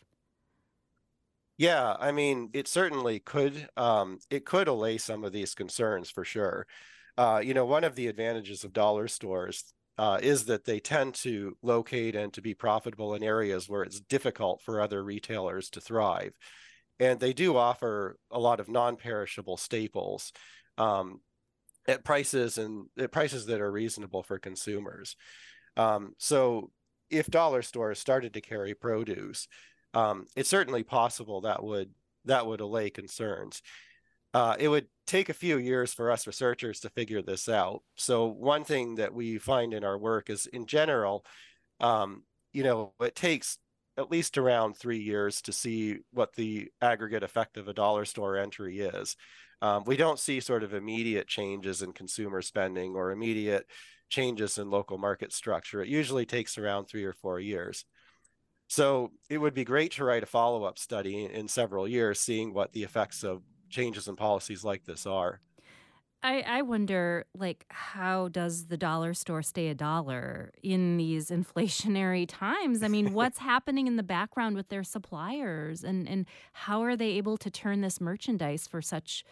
Yeah, I mean, it certainly could. It could allay some of these concerns for sure. One of the advantages of dollar stores is that they tend to locate and to be profitable in areas where it's difficult for other retailers to thrive. And they do offer a lot of non-perishable staples at prices that are reasonable for consumers. So if dollar stores started to carry produce, it's certainly possible that would allay concerns. It would take a few years for us researchers to figure this out. So one thing that we find in our work is, in general, it takes at least around 3 years to see what the aggregate effect of a dollar store entry is. We don't see sort of immediate changes in consumer spending or immediate changes in local market structure. It usually takes around 3 or 4 years. So it would be great to write a follow-up study in several years, seeing what the effects of changes in policies like this are. I wonder, how does the dollar store stay a dollar in these inflationary times? I mean, what's happening in the background with their suppliers, and how are they able to turn this merchandise for such,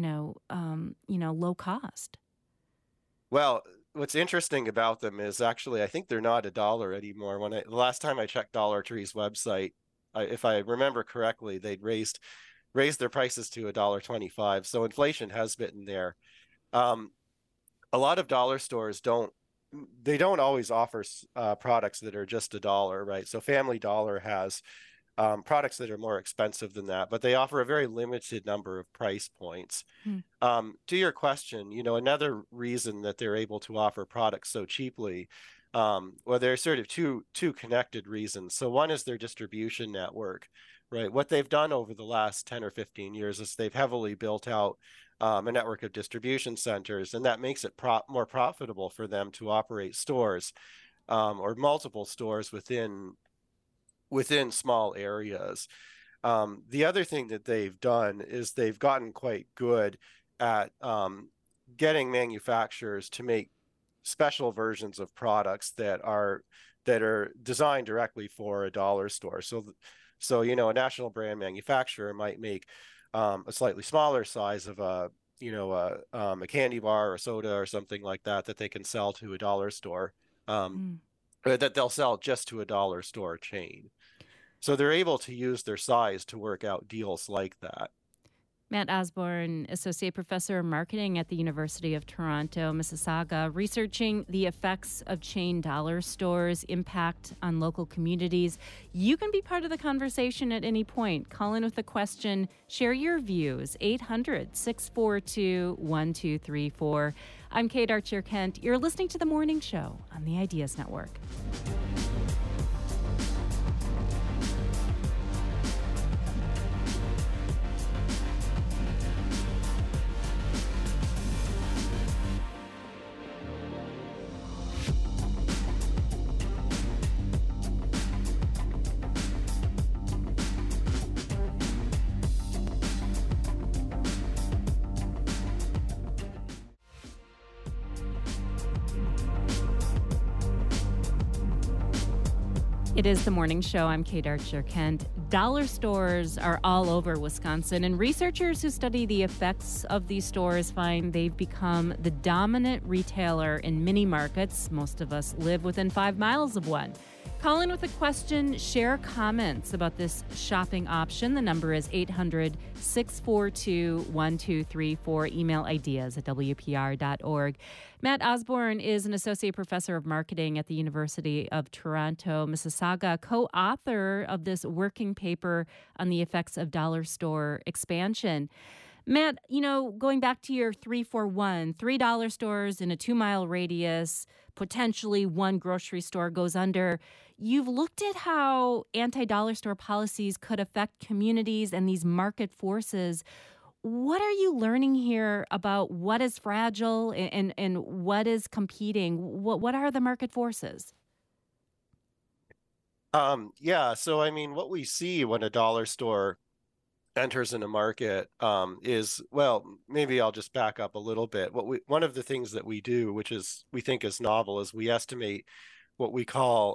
low cost? Well, what's interesting about them is actually, I think they're not a dollar anymore. The last time I checked Dollar Tree's website, if I remember correctly, they'd raised their prices to $1.25. So inflation has been there. A lot of dollar stores don't always offer products that are just $1, right? So Family Dollar has products that are more expensive than that, but they offer a very limited number of price points. To your question, another reason that they're able to offer products so cheaply, there are sort of two connected reasons. So one is their distribution network. Right. What they've done over the last 10 or 15 years is they've heavily built out a network of distribution centers, and that makes it more profitable for them to operate stores or multiple stores within small areas. The other thing that they've done is they've gotten quite good at getting manufacturers to make special versions of products that are designed directly for a dollar store. So, a national brand manufacturer might make a slightly smaller size of a candy bar or soda or something like that they can sell to a dollar store, that they'll sell just to a dollar store chain. So they're able to use their size to work out deals like that. Matt Osborne, Associate Professor of Marketing at the University of Toronto, Mississauga, researching the effects of chain dollar stores' impact on local communities. You can be part of the conversation at any point. Call in with a question. Share your views. 800-642-1234. I'm Kate Archer-Kent. You're listening to The Morning Show on the Ideas Network. It is The Morning Show. I'm Kate Archer-Kent. Dollar stores are all over Wisconsin, and researchers who study the effects of these stores find they've become the dominant retailer in many markets. Most of us live within 5 miles of one. Call in with a question, share comments about this shopping option. The number is 800-642-1234. Email ideas at WPR.org. Matt Osborne is an associate professor of marketing at the University of Toronto, Mississauga, co-author of this working paper on the effects of dollar store expansion. Matt, going back to your 3-4-1, $3 stores in a 2-mile radius, potentially one grocery store goes under. You've looked at how anti-dollar store policies could affect communities and these market forces. What are you learning here about what is fragile and what is competing? What are the market forces? So what we see when a dollar store enters in a market is, well, maybe I'll just back up a little bit. One of the things that we do, which is we think is novel, is we estimate what we call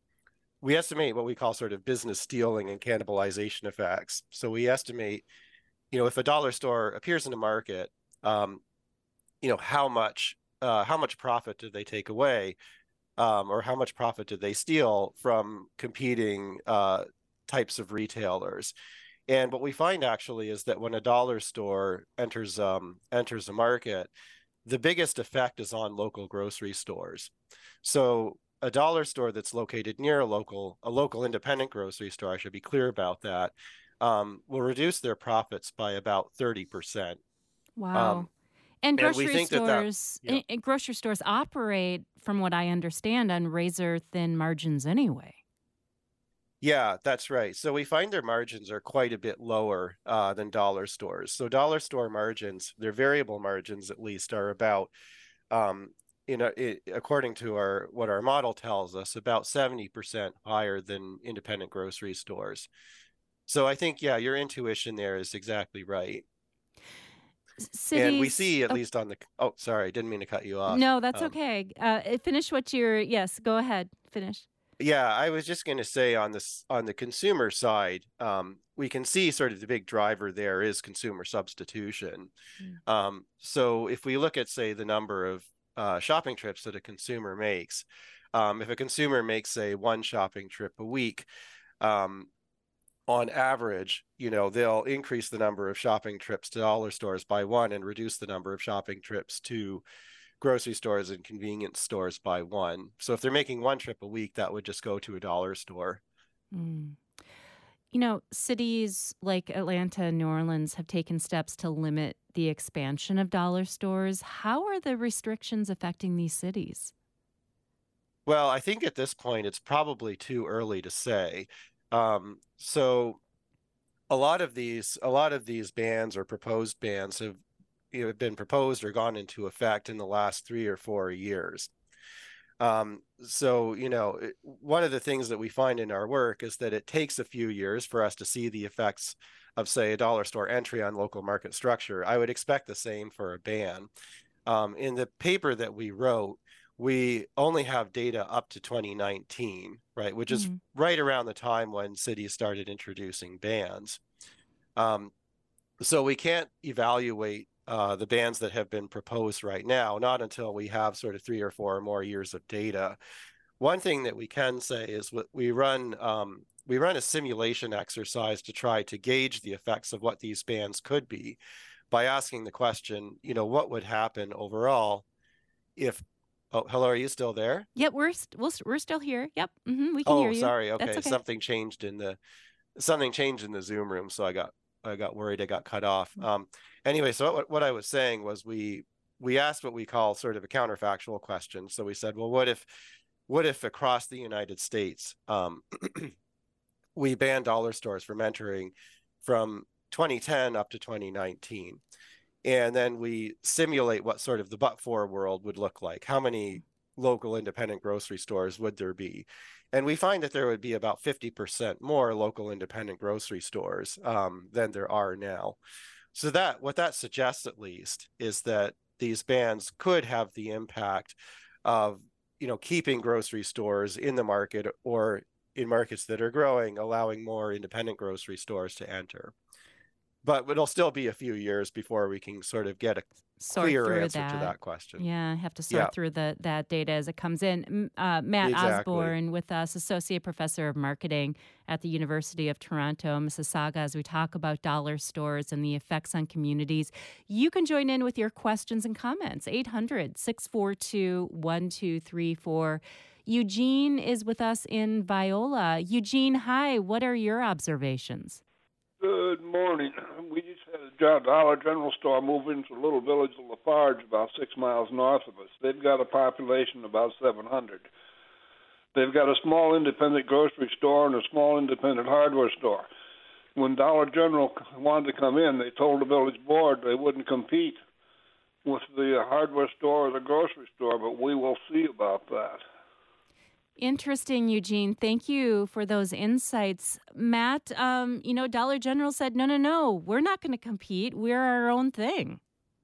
sort of business stealing and cannibalization effects. So we estimate, if a dollar store appears in a market, how much profit did they take away, or how much profit did they steal from competing types of retailers. And what we find actually is that when a dollar store enters a market, the biggest effect is on local grocery stores. So a dollar store that's located near a local independent grocery store, I should be clear about that, will reduce their profits by about 30%. Wow. And grocery we think stores, grocery stores operate, from what I understand, on razor-thin margins anyway. Yeah, that's right. So we find their margins are quite a bit lower than dollar stores. So dollar store margins, their variable margins at least, are about, according to what our model tells us, about 70% higher than independent grocery stores. So I think, your intuition there is exactly right. And we see, at least on the... Oh, sorry, I didn't mean to cut you off. No, that's okay. Finish what you're... Yes, go ahead. Finish. Yeah, I was just going to say on the consumer side, we can see sort of the big driver there is consumer substitution. So if we look at, say, the number of shopping trips that a consumer makes, if a consumer makes, say, one shopping trip a week, on average, they'll increase the number of shopping trips to dollar stores by 1 and reduce the number of shopping trips to grocery stores and convenience stores by 1. So if they're making one trip a week, that would just go to a dollar store. Cities like Atlanta and New Orleans have taken steps to limit the expansion of dollar stores. How are the restrictions affecting these cities? Well, I think at this point, it's probably too early to say. So a lot of these bans or proposed bans have been proposed or gone into effect in the last 3 or 4 years. So, one of the things that we find in our work is that it takes a few years for us to see the effects of, say, a dollar store entry on local market structure. I would expect the same for a ban. In the paper that we wrote, we only have data up to 2019, right, which is right around the time when cities started introducing bans. So we can't evaluate the bans that have been proposed right now, not until we have sort of 3 or 4 more years of data. One thing that we can say is we run a simulation exercise to try to gauge the effects of what these bans could be by asking the question, what would happen overall if... Oh, hello, are you still there? Yep, we're still here. Yep, we can hear you. Oh, sorry. Okay. Okay. Something changed in the Zoom room, so I got worried I got cut off. Anyway, so what I was saying was we asked what we call sort of a counterfactual question. So we said, well, what if across the United States we ban dollar stores from entering from 2010 up to 2019? And then we simulate what sort of the but-for world would look like. How many local independent grocery stores would there be? And we find that there would be about 50% more local independent grocery stores than there are now. So what that suggests, at least, is that these bans could have the impact of, keeping grocery stores in the market or in markets that are growing, allowing more independent grocery stores to enter. but it'll still be a few years before we can sort of get a clear answer to that question. Yeah, have to sort through that data as it comes in. Matt Osborne with us, Associate Professor of Marketing at the University of Toronto, Mississauga, as we talk about dollar stores and the effects on communities. You can join in with your questions and comments, 800-642-1234. Eugene is with us in Viola. Eugene, hi, what are your observations? Good morning. We just had a Dollar General store move into a little village of Lafarge about 6 miles north of us. They've got a population of about 700. They've got a small independent grocery store and a small independent hardware store. When Dollar General wanted to come in, they told the village board they wouldn't compete with the hardware store or the grocery store, but we will see about that. Interesting, Eugene. Thank you for those insights. Matt, Dollar General said, no, we're not going to compete. We're our own thing.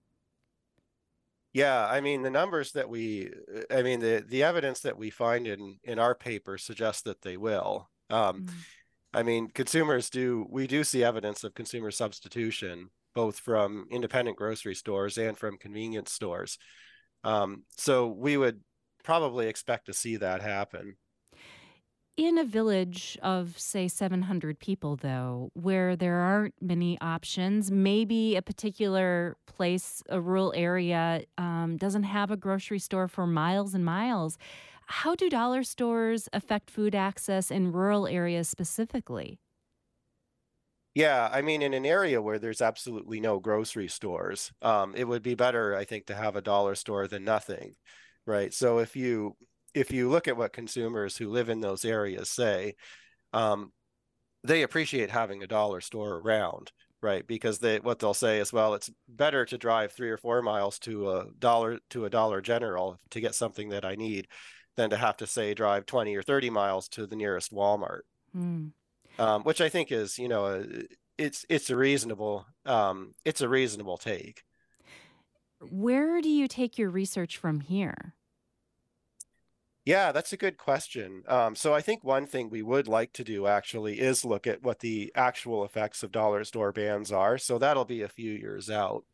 Yeah, I mean, the numbers that the evidence that we find in our paper suggests that they will. I mean, we do see evidence of consumer substitution, both from independent grocery stores and from convenience stores. So we would probably expect to see that happen. In a village of, say, 700 people, though, where there aren't many options, maybe a particular place, a rural area, doesn't have a grocery store for miles and miles, how do dollar stores affect food access in rural areas specifically? Yeah, I mean, in an area where there's absolutely no grocery stores, it would be better, I think, to have a dollar store than nothing. Right. So if you look at what consumers who live in those areas say, they appreciate having a dollar store around, right? Because what they'll say is, well, it's better to drive 3 or 4 miles to a Dollar General to get something that I need than to have to, say, drive 20 or 30 miles to the nearest Walmart. Which I think is, it's a reasonable take. Where do you take your research from here? Yeah, that's a good question. So I think one thing we would like to do actually is look at what the actual effects of dollar store bans are. So that'll be a few years out.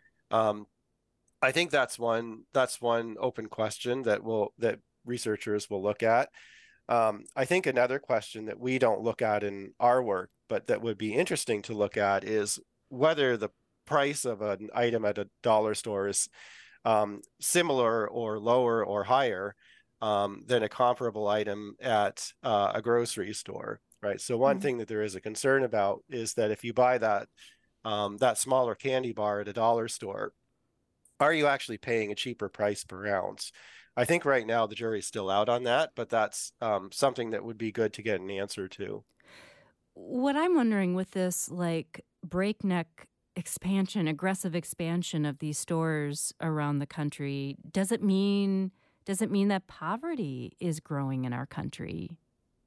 I think that's one open question that researchers will look at. I think another question that we don't look at in our work, but that would be interesting to look at, is whether the price of an item at a dollar store is similar or lower or higher than a comparable item at a grocery store, right? So one thing that there is a concern about is that if you buy that smaller candy bar at a dollar store, are you actually paying a cheaper price per ounce? I think right now the jury's still out on that, but that's something that would be good to get an answer to. What I'm wondering with this, like, breakneck aggressive expansion of these stores around the country, does it mean that poverty is growing in our country?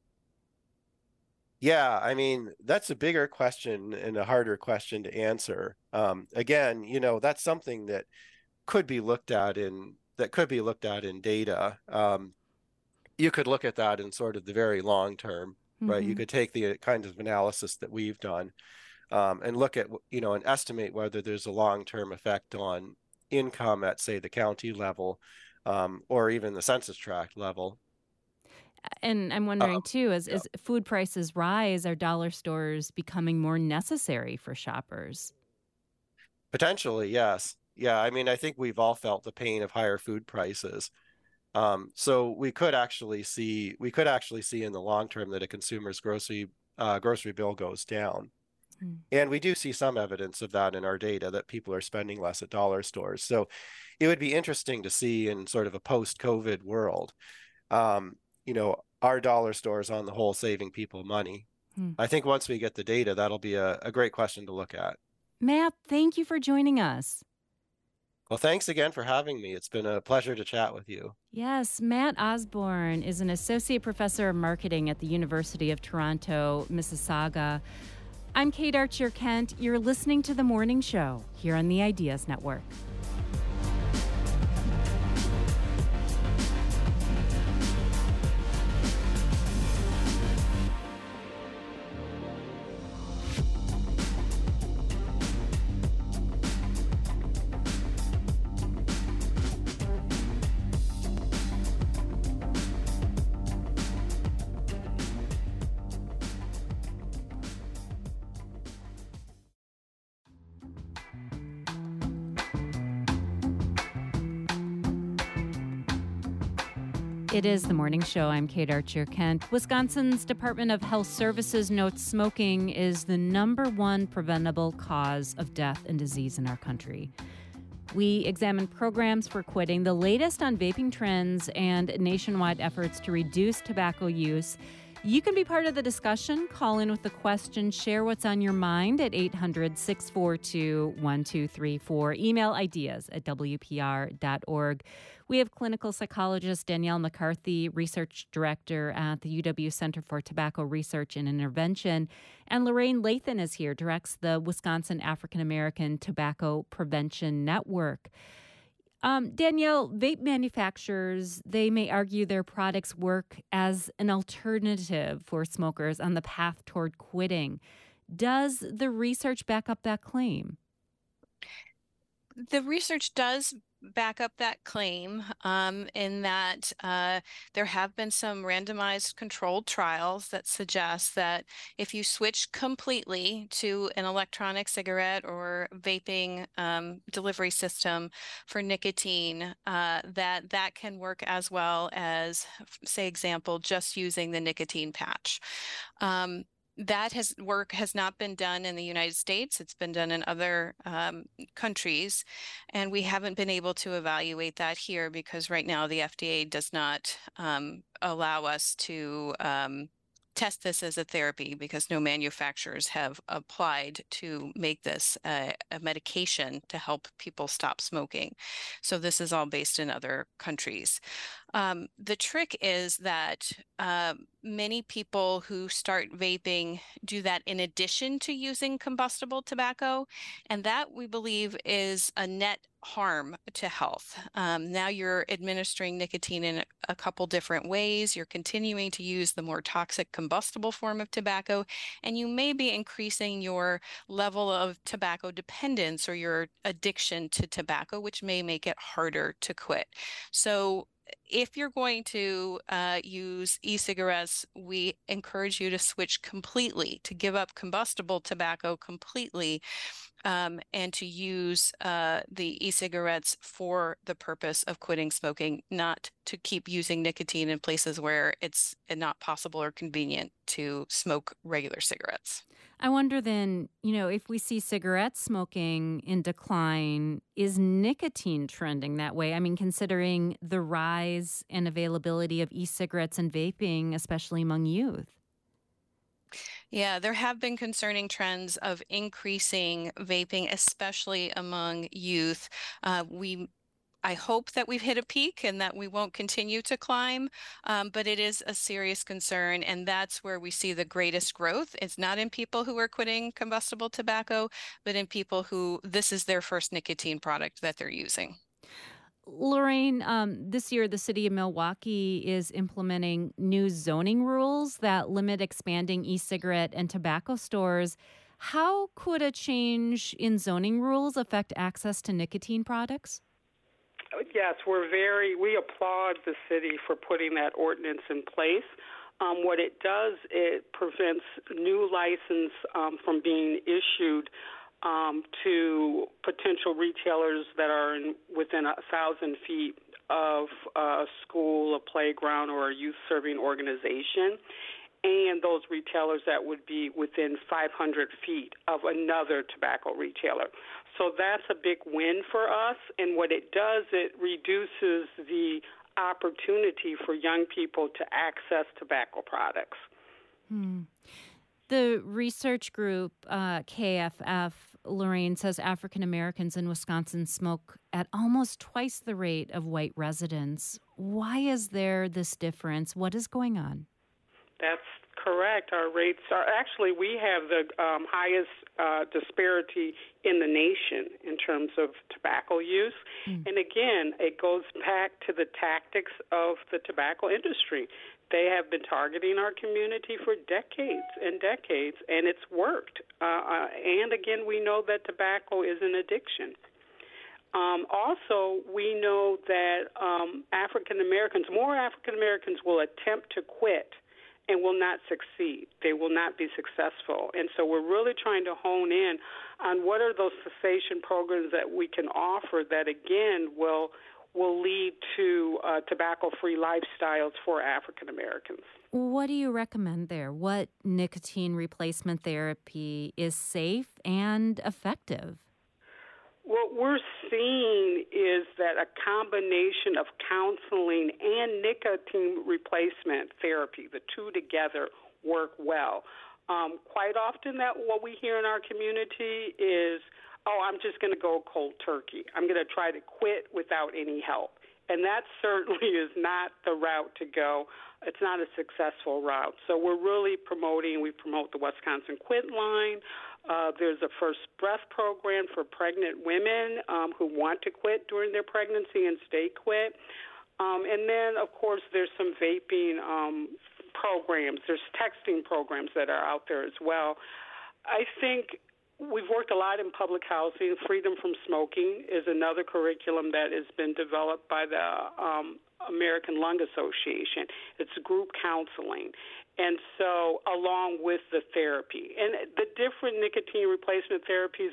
Yeah, I mean, that's a bigger question and a harder question to answer. Again, that's something that could be looked at in data. You could look at that in sort of the very long term, right? You could take the kind of analysis that we've done and look at, and estimate whether there's a long-term effect on income at, say, the county level or even the census tract level. And I'm wondering, too, as food prices rise, are dollar stores becoming more necessary for shoppers? Potentially, yes. Yeah, I mean, I think we've all felt the pain of higher food prices. So we could actually see in the long term that a consumer's grocery bill goes down. And we do see some evidence of that in our data, that people are spending less at dollar stores. So it would be interesting to see in sort of a post-COVID world, are dollar stores on the whole saving people money? I think once we get the data, that'll be a great question to look at. Matt, thank you for joining us. Well, thanks again for having me. It's been a pleasure to chat with you. Yes, Matt Osborne is an associate professor of marketing at the University of Toronto, Mississauga. I'm Kate Archer-Kent. You're listening to The Morning Show here on the Ideas Network. It is the morning show. I'm Kate Archer-Kent. Wisconsin's Department of Health Services notes smoking is the #1 preventable cause of death and disease in our country. We examine programs for quitting, the latest on vaping trends, and nationwide efforts to reduce tobacco use. You can be part of the discussion. Call in with a question. Share what's on your mind at 800-642-1234. Email ideas@wpr.org. We have clinical psychologist Danielle McCarthy, research director at the UW Center for Tobacco Research and Intervention. And Lorraine Lathan is here, directs the Wisconsin African American Tobacco Prevention Network. Danielle, vape manufacturers, they may argue their products work as an alternative for smokers on the path toward quitting. Does the research back up that claim? The research does back up that claim in that there have been some randomized controlled trials that suggest that if you switch completely to an electronic cigarette or vaping delivery system for nicotine, that can work as well as, say, example, just using the nicotine patch. That work has not been done in the United States. It's been done in other countries, and we haven't been able to evaluate that here because right now the FDA does not allow us to test this as a therapy because no manufacturers have applied to make this a medication to help people stop smoking. So this is all based in other countries. The trick is that many people who start vaping do that in addition to using combustible tobacco, and that we believe is a net harm to health. Now you're administering nicotine in a couple different ways. You're continuing to use the more toxic combustible form of tobacco, and you may be increasing your level of tobacco dependence or your addiction to tobacco, which may make it harder to quit. So if you're going to use e-cigarettes, we encourage you to switch completely, to give up combustible tobacco completely, and to use the e-cigarettes for the purpose of quitting smoking, not to keep using nicotine in places where it's not possible or convenient to smoke regular cigarettes. I wonder then, if we see cigarette smoking in decline, is nicotine trending that way? I mean, considering the rise and availability of e-cigarettes and vaping, especially among youth. Yeah, there have been concerning trends of increasing vaping, especially among youth. I hope that we've hit a peak and that we won't continue to climb, but it is a serious concern, and that's where we see the greatest growth. It's not in people who are quitting combustible tobacco, but in people who this is their first nicotine product that they're using. Lorraine, this year the city of Milwaukee is implementing new zoning rules that limit expanding e-cigarette and tobacco stores. How could a change in zoning rules affect access to nicotine products? Yes, we applaud the city for putting that ordinance in place. What it does, it prevents new license from being issued to potential retailers that are within 1,000 feet of a school, a playground, or a youth-serving organization, and those retailers that would be within 500 feet of another tobacco retailer. So that's a big win for us, and what it does, it reduces the opportunity for young people to access tobacco products. The research group, KFF, Lorraine, says African Americans in Wisconsin smoke at almost twice the rate of white residents. Why is there this difference? What is going on? That's correct. Our rates are actually, we have the highest disparity in the nation in terms of tobacco use. And again, it goes back to the tactics of the tobacco industry. They have been targeting our community for decades and decades, and it's worked. And again, we know that tobacco is an addiction. Also, we know that more African Americans will attempt to quit and will not succeed. They will not be successful. And so we're really trying to hone in on what are those cessation programs that we can offer that, again, will will lead to tobacco-free lifestyles for African Americans. What do you recommend there? What nicotine replacement therapy is safe and effective? What we're seeing is that a combination of counseling and nicotine replacement therapy, the two together, work well. Quite often that what we hear in our community is, oh, I'm just going to go cold turkey. I'm going to try to quit without any help. And that certainly is not the route to go. It's not a successful route. So we're really we promote the Wisconsin Quit Line. There's a First Breath program for pregnant women who want to quit during their pregnancy and stay quit. And then, of course, there's some vaping programs. There's texting programs that are out there as well. I think we've worked a lot in public housing. Freedom from Smoking is another curriculum that has been developed by the American Lung Association. It's group counseling. And so along with the therapy. And the different nicotine replacement therapies,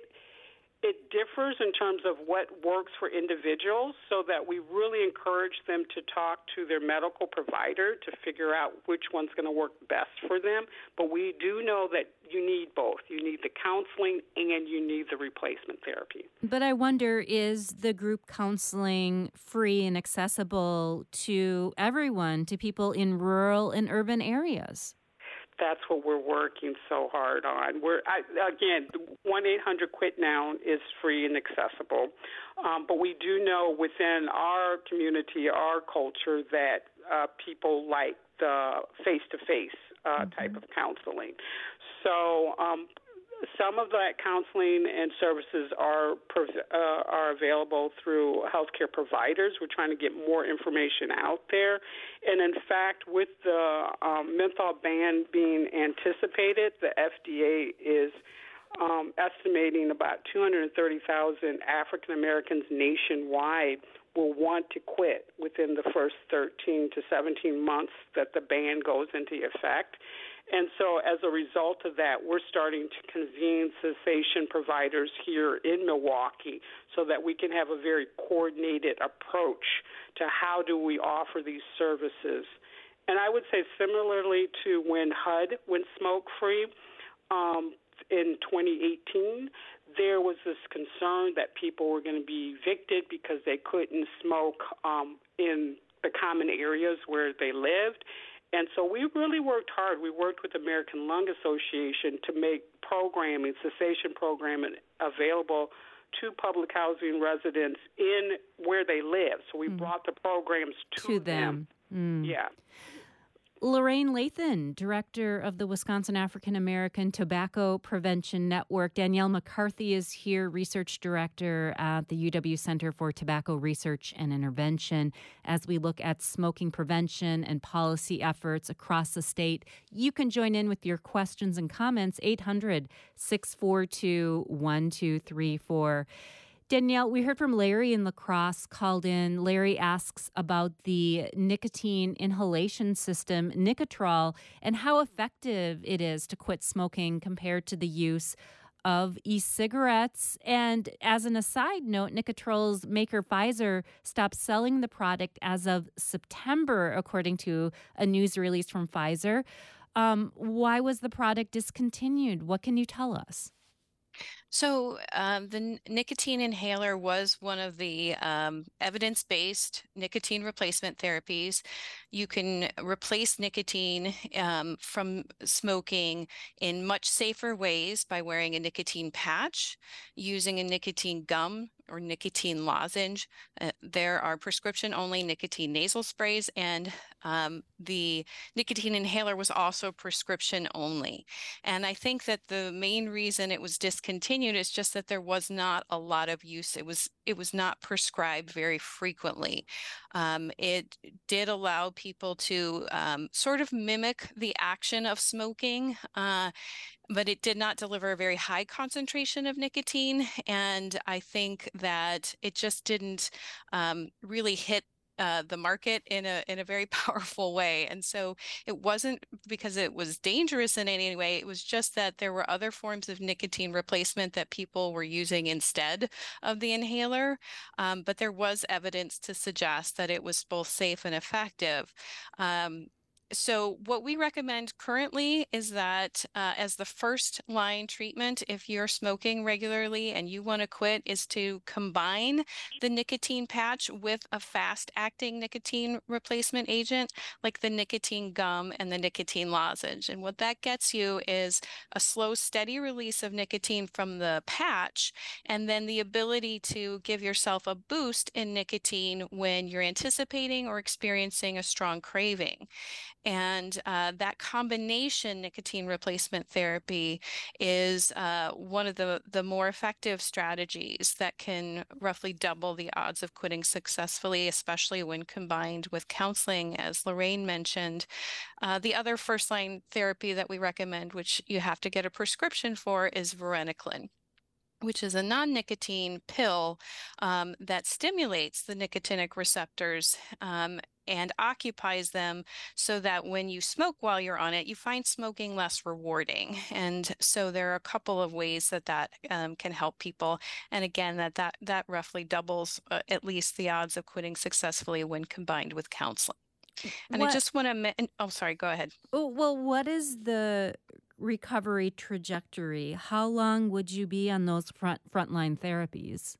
it differs in terms of what works for individuals, so that we really encourage them to talk to their medical provider to figure out which one's going to work best for them. But we do know that you need both. You need the counseling and you need the replacement therapy. But I wonder, is the group counseling free and accessible to everyone, to people in rural and urban areas? That's what we're working so hard on. Again, 1-800-QUIT-NOW is free and accessible. But we do know within our community, our culture, that people like the face-to-face type of counseling. So some of that counseling and services are available through healthcare providers. We're trying to get more information out there. And in fact, with the menthol ban being anticipated, the FDA is estimating about 230,000 African Americans nationwide will want to quit within the first 13 to 17 months that the ban goes into effect. And so as a result of that, we're starting to convene cessation providers here in Milwaukee so that we can have a very coordinated approach to how do we offer these services. And I would say similarly to when HUD went smoke-free in 2018, there was this concern that people were going to be evicted because they couldn't smoke in the common areas where they lived. And so we really worked hard. We worked with the American Lung Association to make programming, cessation programming, available to public housing residents in where they live. So we brought the programs to them. Yeah. Lorraine Lathan, director of the Wisconsin African American Tobacco Prevention Network. Danielle McCarthy is here, research director at the UW Center for Tobacco Research and Intervention. As we look at smoking prevention and policy efforts across the state, you can join in with your questions and comments, 800-642-1234. Danielle, we heard from Larry in La Crosse, called in. Larry asks about the nicotine inhalation system, Nicotrol, and how effective it is to quit smoking compared to the use of e-cigarettes. And as an aside note, Nicotrol's maker Pfizer stopped selling the product as of September, according to a news release from Pfizer. Why was the product discontinued? What can you tell us? So the nicotine inhaler was one of the evidence-based nicotine replacement therapies. You can replace nicotine from smoking in much safer ways by wearing a nicotine patch, using a nicotine gum or nicotine lozenge. There are prescription-only nicotine nasal sprays, and the nicotine inhaler was also prescription only. And I think that the main reason it was discontinued is just that there was not a lot of use. It was not prescribed very frequently. It did allow people to sort of mimic the action of smoking, but it did not deliver a very high concentration of nicotine. And I think that it just didn't really hit the market in a very powerful way. And so it wasn't because it was dangerous in any way. It was just that there were other forms of nicotine replacement that people were using instead of the inhaler. But there was evidence to suggest that it was both safe and effective. So what we recommend currently is that as the first line treatment, if you're smoking regularly and you want to quit, is to combine the nicotine patch with a fast-acting nicotine replacement agent like the nicotine gum and the nicotine lozenge. And what that gets you is a slow, steady release of nicotine from the patch, and then the ability to give yourself a boost in nicotine when you're anticipating or experiencing a strong craving. And that combination nicotine replacement therapy is one of the more effective strategies that can roughly double the odds of quitting successfully, especially when combined with counseling, as Lorraine mentioned. The other first-line therapy that we recommend, which you have to get a prescription for, is varenicline, which is a non-nicotine pill that stimulates the nicotinic receptors and occupies them so that when you smoke while you're on it, you find smoking less rewarding. And so there are a couple of ways that can help people. And again, that roughly doubles at least the odds of quitting successfully when combined with counseling. And I just want to, oh, sorry, go ahead. Oh, well, what is the recovery trajectory? How long would you be on those frontline therapies?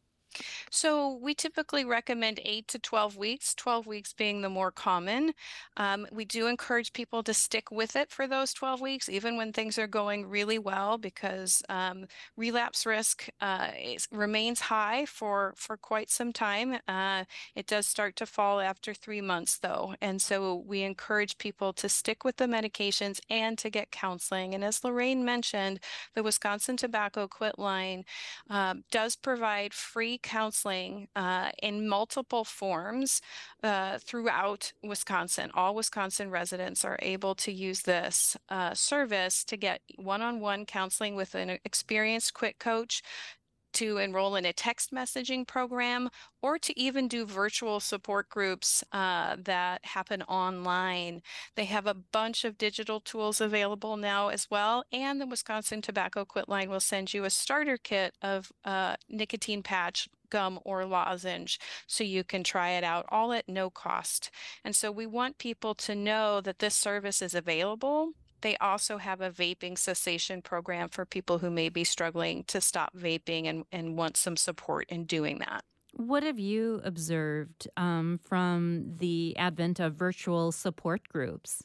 So we typically recommend 8 to 12 weeks, 12 weeks being the more common. We do encourage people to stick with it for those 12 weeks, even when things are going really well, because relapse risk remains high for quite some time. It does start to fall after 3 months, though. And so we encourage people to stick with the medications and to get counseling. And as Lorraine mentioned, the Wisconsin Tobacco Quit Line does provide free counseling in multiple forms throughout Wisconsin. All Wisconsin residents are able to use this service to get one-on-one counseling with an experienced quit coach, to enroll in a text messaging program, or to even do virtual support groups that happen online. They have a bunch of digital tools available now as well, and the Wisconsin Tobacco Quit Line will send you a starter kit of nicotine patch, gum, or lozenge, so you can try it out, all at no cost. And so we want people to know that this service is available. They also have a vaping cessation program for people who may be struggling to stop vaping and want some support in doing that. What have you observed from the advent of virtual support groups?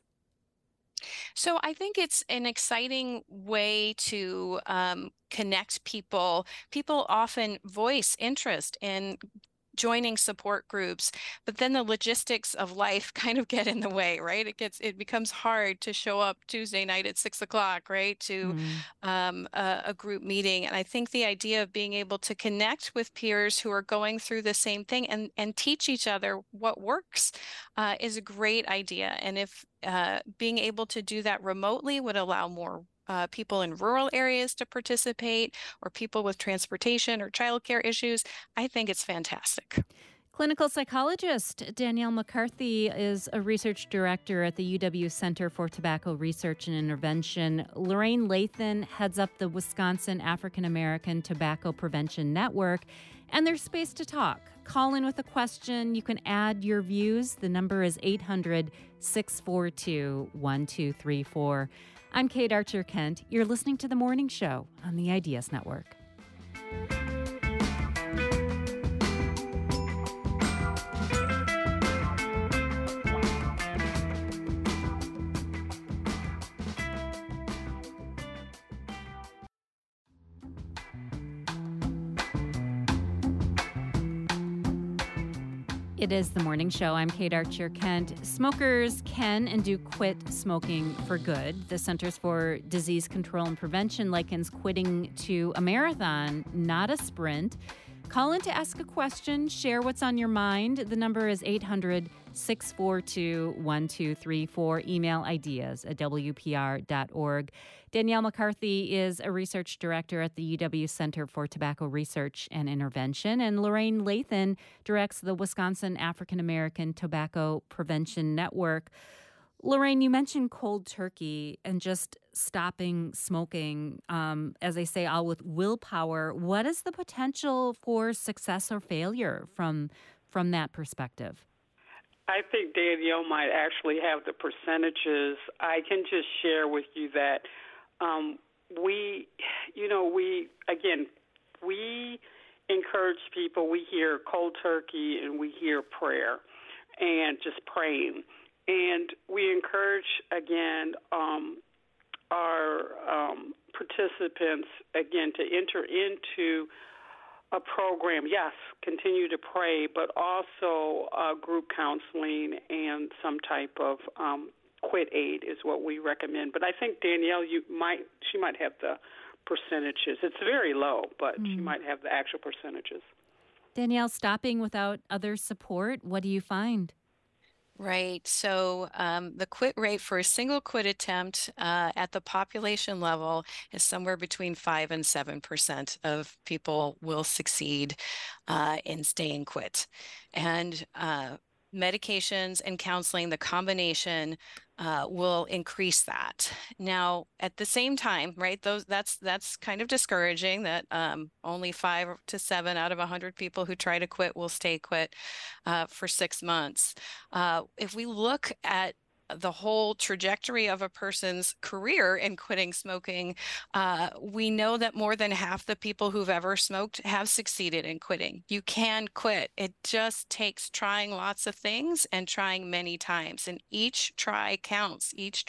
So I think it's an exciting way to connect people. People often voice interest in joining support groups, but then the logistics of life kind of get in the way, right? It becomes hard to show up Tuesday night at 6 o'clock, right, to a group meeting. And I think the idea of being able to connect with peers who are going through the same thing and teach each other what works is a great idea. And if being able to do that remotely would allow more people in rural areas to participate, or people with transportation or childcare issues, I think it's fantastic. Clinical psychologist Danielle McCarthy is a research director at the UW Center for Tobacco Research and Intervention. Lorraine Lathan heads up the Wisconsin African American Tobacco Prevention Network, and there's space to talk. Call in with a question. You can add your views. The number is 800-642-1234. I'm Kate Archer-Kent. You're listening to The Morning Show on the IDS Network. It is The Morning Show. I'm Kate Archer-Kent. Smokers can and do quit smoking for good. The Centers for Disease Control and Prevention likens quitting to a marathon, not a sprint. Call in to ask a question, share what's on your mind. The number is 800-642-1234. Email ideas@wpr.org. Danielle McCarthy is a research director at the UW Center for Tobacco Research and Intervention, and Lorraine Lathan directs the Wisconsin African American Tobacco Prevention Network. Lorraine, you mentioned cold turkey and just stopping smoking, as they say, all with willpower. What is the potential for success or failure from that perspective? I think Danielle might actually have the percentages. I can just share with you that we encourage people. We hear cold turkey and we hear prayer and just praying. And we encourage, again, our participants, again, to enter into a program. Yes, continue to pray, but also group counseling and some type of quit aid is what we recommend. But I think, Danielle, she might have the percentages. It's very low, but she might have the actual percentages. Danielle, stopping without other support, what do you find? Right. So the quit rate for a single quit attempt at the population level is somewhere between 5 and 7% of people will succeed in staying quit. And medications and counseling, the combination will increase that. Now, at the same time, right, that's kind of discouraging that only 5 to 7 out of 100 people who try to quit will stay quit for 6 months. If we look at the whole trajectory of a person's career in quitting smoking, we know that more than half the people who've ever smoked have succeeded in quitting. You can quit. It just takes trying lots of things and trying many times. And each try counts. Each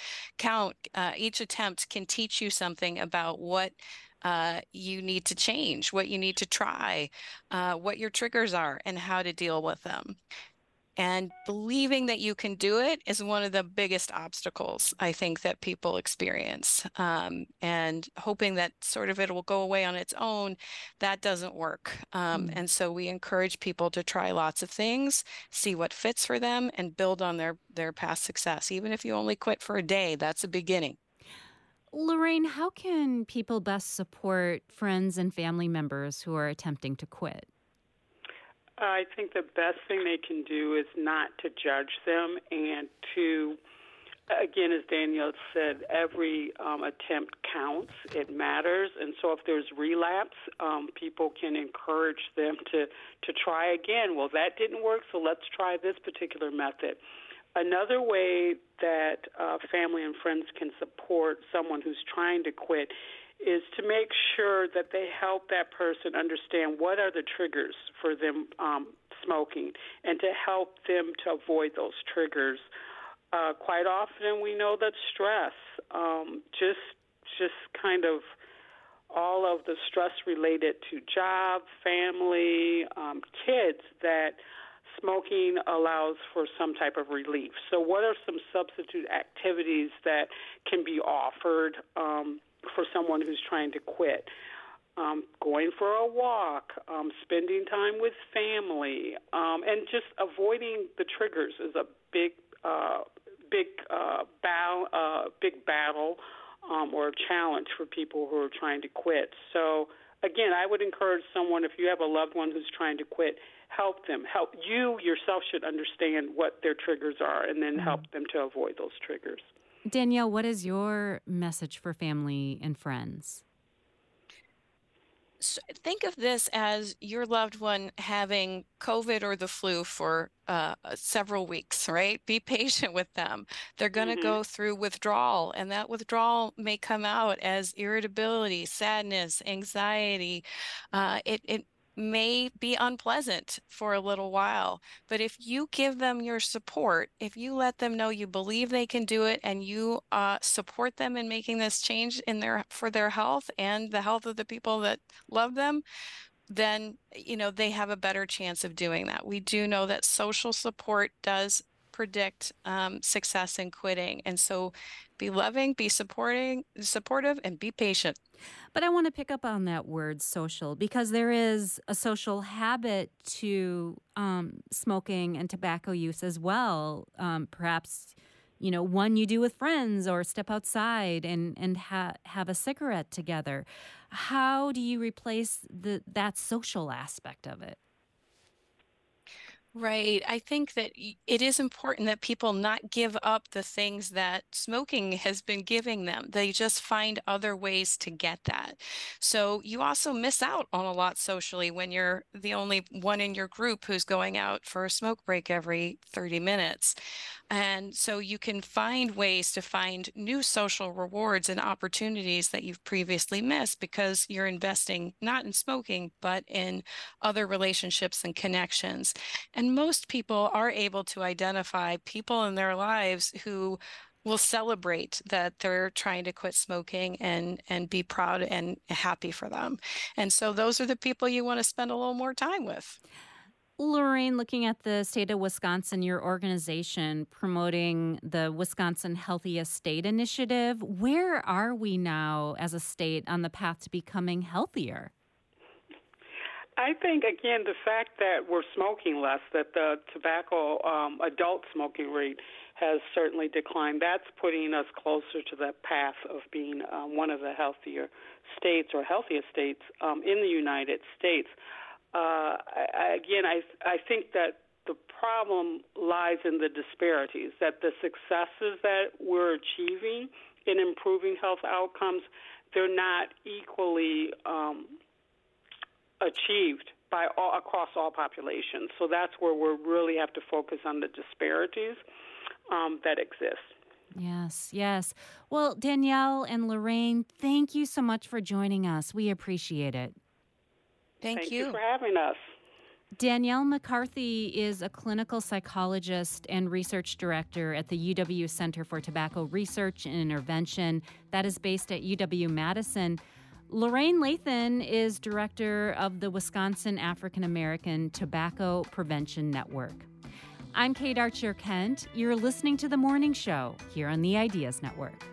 attempt can teach you something about what you need to change, what you need to try, what your triggers are, and how to deal with them. And believing that you can do it is one of the biggest obstacles I think that people experience. And hoping that sort of it will go away on its own, that doesn't work. And so we encourage people to try lots of things, see what fits for them, and build on their past success. Even if you only quit for a day, that's a beginning. Lorraine, how can people best support friends and family members who are attempting to quit? I think the best thing they can do is not to judge them and to, again, as Danielle said, every attempt counts. It matters. And so if there's relapse, people can encourage them to try again. Well, that didn't work, so let's try this particular method. Another way that family and friends can support someone who's trying to quit is to make sure that they help that person understand what are the triggers for them smoking and to help them to avoid those triggers. Quite often we know that stress, just kind of all of the stress related to job, family, kids, that smoking allows for some type of relief. So what are some substitute activities that can be offered for someone who's trying to quit? Going for a walk, spending time with family, and just avoiding the triggers is a big battle or a challenge for people who are trying to quit. So again, I would encourage someone, if you have a loved one who's trying to quit, help them. You yourself should understand what their triggers are and then help them to avoid those triggers. Danielle, what is your message for family and friends? So think of this as your loved one having COVID or the flu for several weeks, right? Be patient with them. They're going to go through withdrawal, and that withdrawal may come out as irritability, sadness, anxiety. It may be unpleasant for a little while, but if you give them your support, if you let them know you believe they can do it, and you support them in making this change for their health and the health of the people that love them, then they have a better chance of doing that. We do know that social support does predict success in quitting. And so be loving, be supportive, and be patient. But I want to pick up on that word social, because there is a social habit to smoking and tobacco use as well. Perhaps, one you do with friends or step outside and have a cigarette together. How do you replace that social aspect of it? Right. I think that it is important that people not give up the things that smoking has been giving them. They just find other ways to get that. So you also miss out on a lot socially when you're the only one in your group who's going out for a smoke break every 30 minutes. And so you can find ways to find new social rewards and opportunities that you've previously missed because you're investing not in smoking, but in other relationships and connections. And most people are able to identify people in their lives who will celebrate that they're trying to quit smoking and be proud and happy for them. And so those are the people you want to spend a little more time with. Lorraine, looking at the state of Wisconsin, your organization promoting the Wisconsin Healthiest State Initiative, where are we now as a state on the path to becoming healthier? I think, again, the fact that we're smoking less, that the tobacco adult smoking rate has certainly declined, that's putting us closer to that path of being one of the healthier states or healthiest states in the United States. I think that the problem lies in the disparities, that the successes that we're achieving in improving health outcomes, they're not equally achieved across all populations. So that's where we really have to focus on the disparities that exist. Yes. Well, Danielle and Lorraine, thank you so much for joining us. We appreciate it. Thank you for having us. Danielle McCarthy is a clinical psychologist and research director at the UW Center for Tobacco Research and Intervention that is based at UW-Madison. Lorraine Lathan is director of the Wisconsin African American Tobacco Prevention Network. I'm Kate Archer Kent. You're listening to The Morning Show here on the Ideas Network.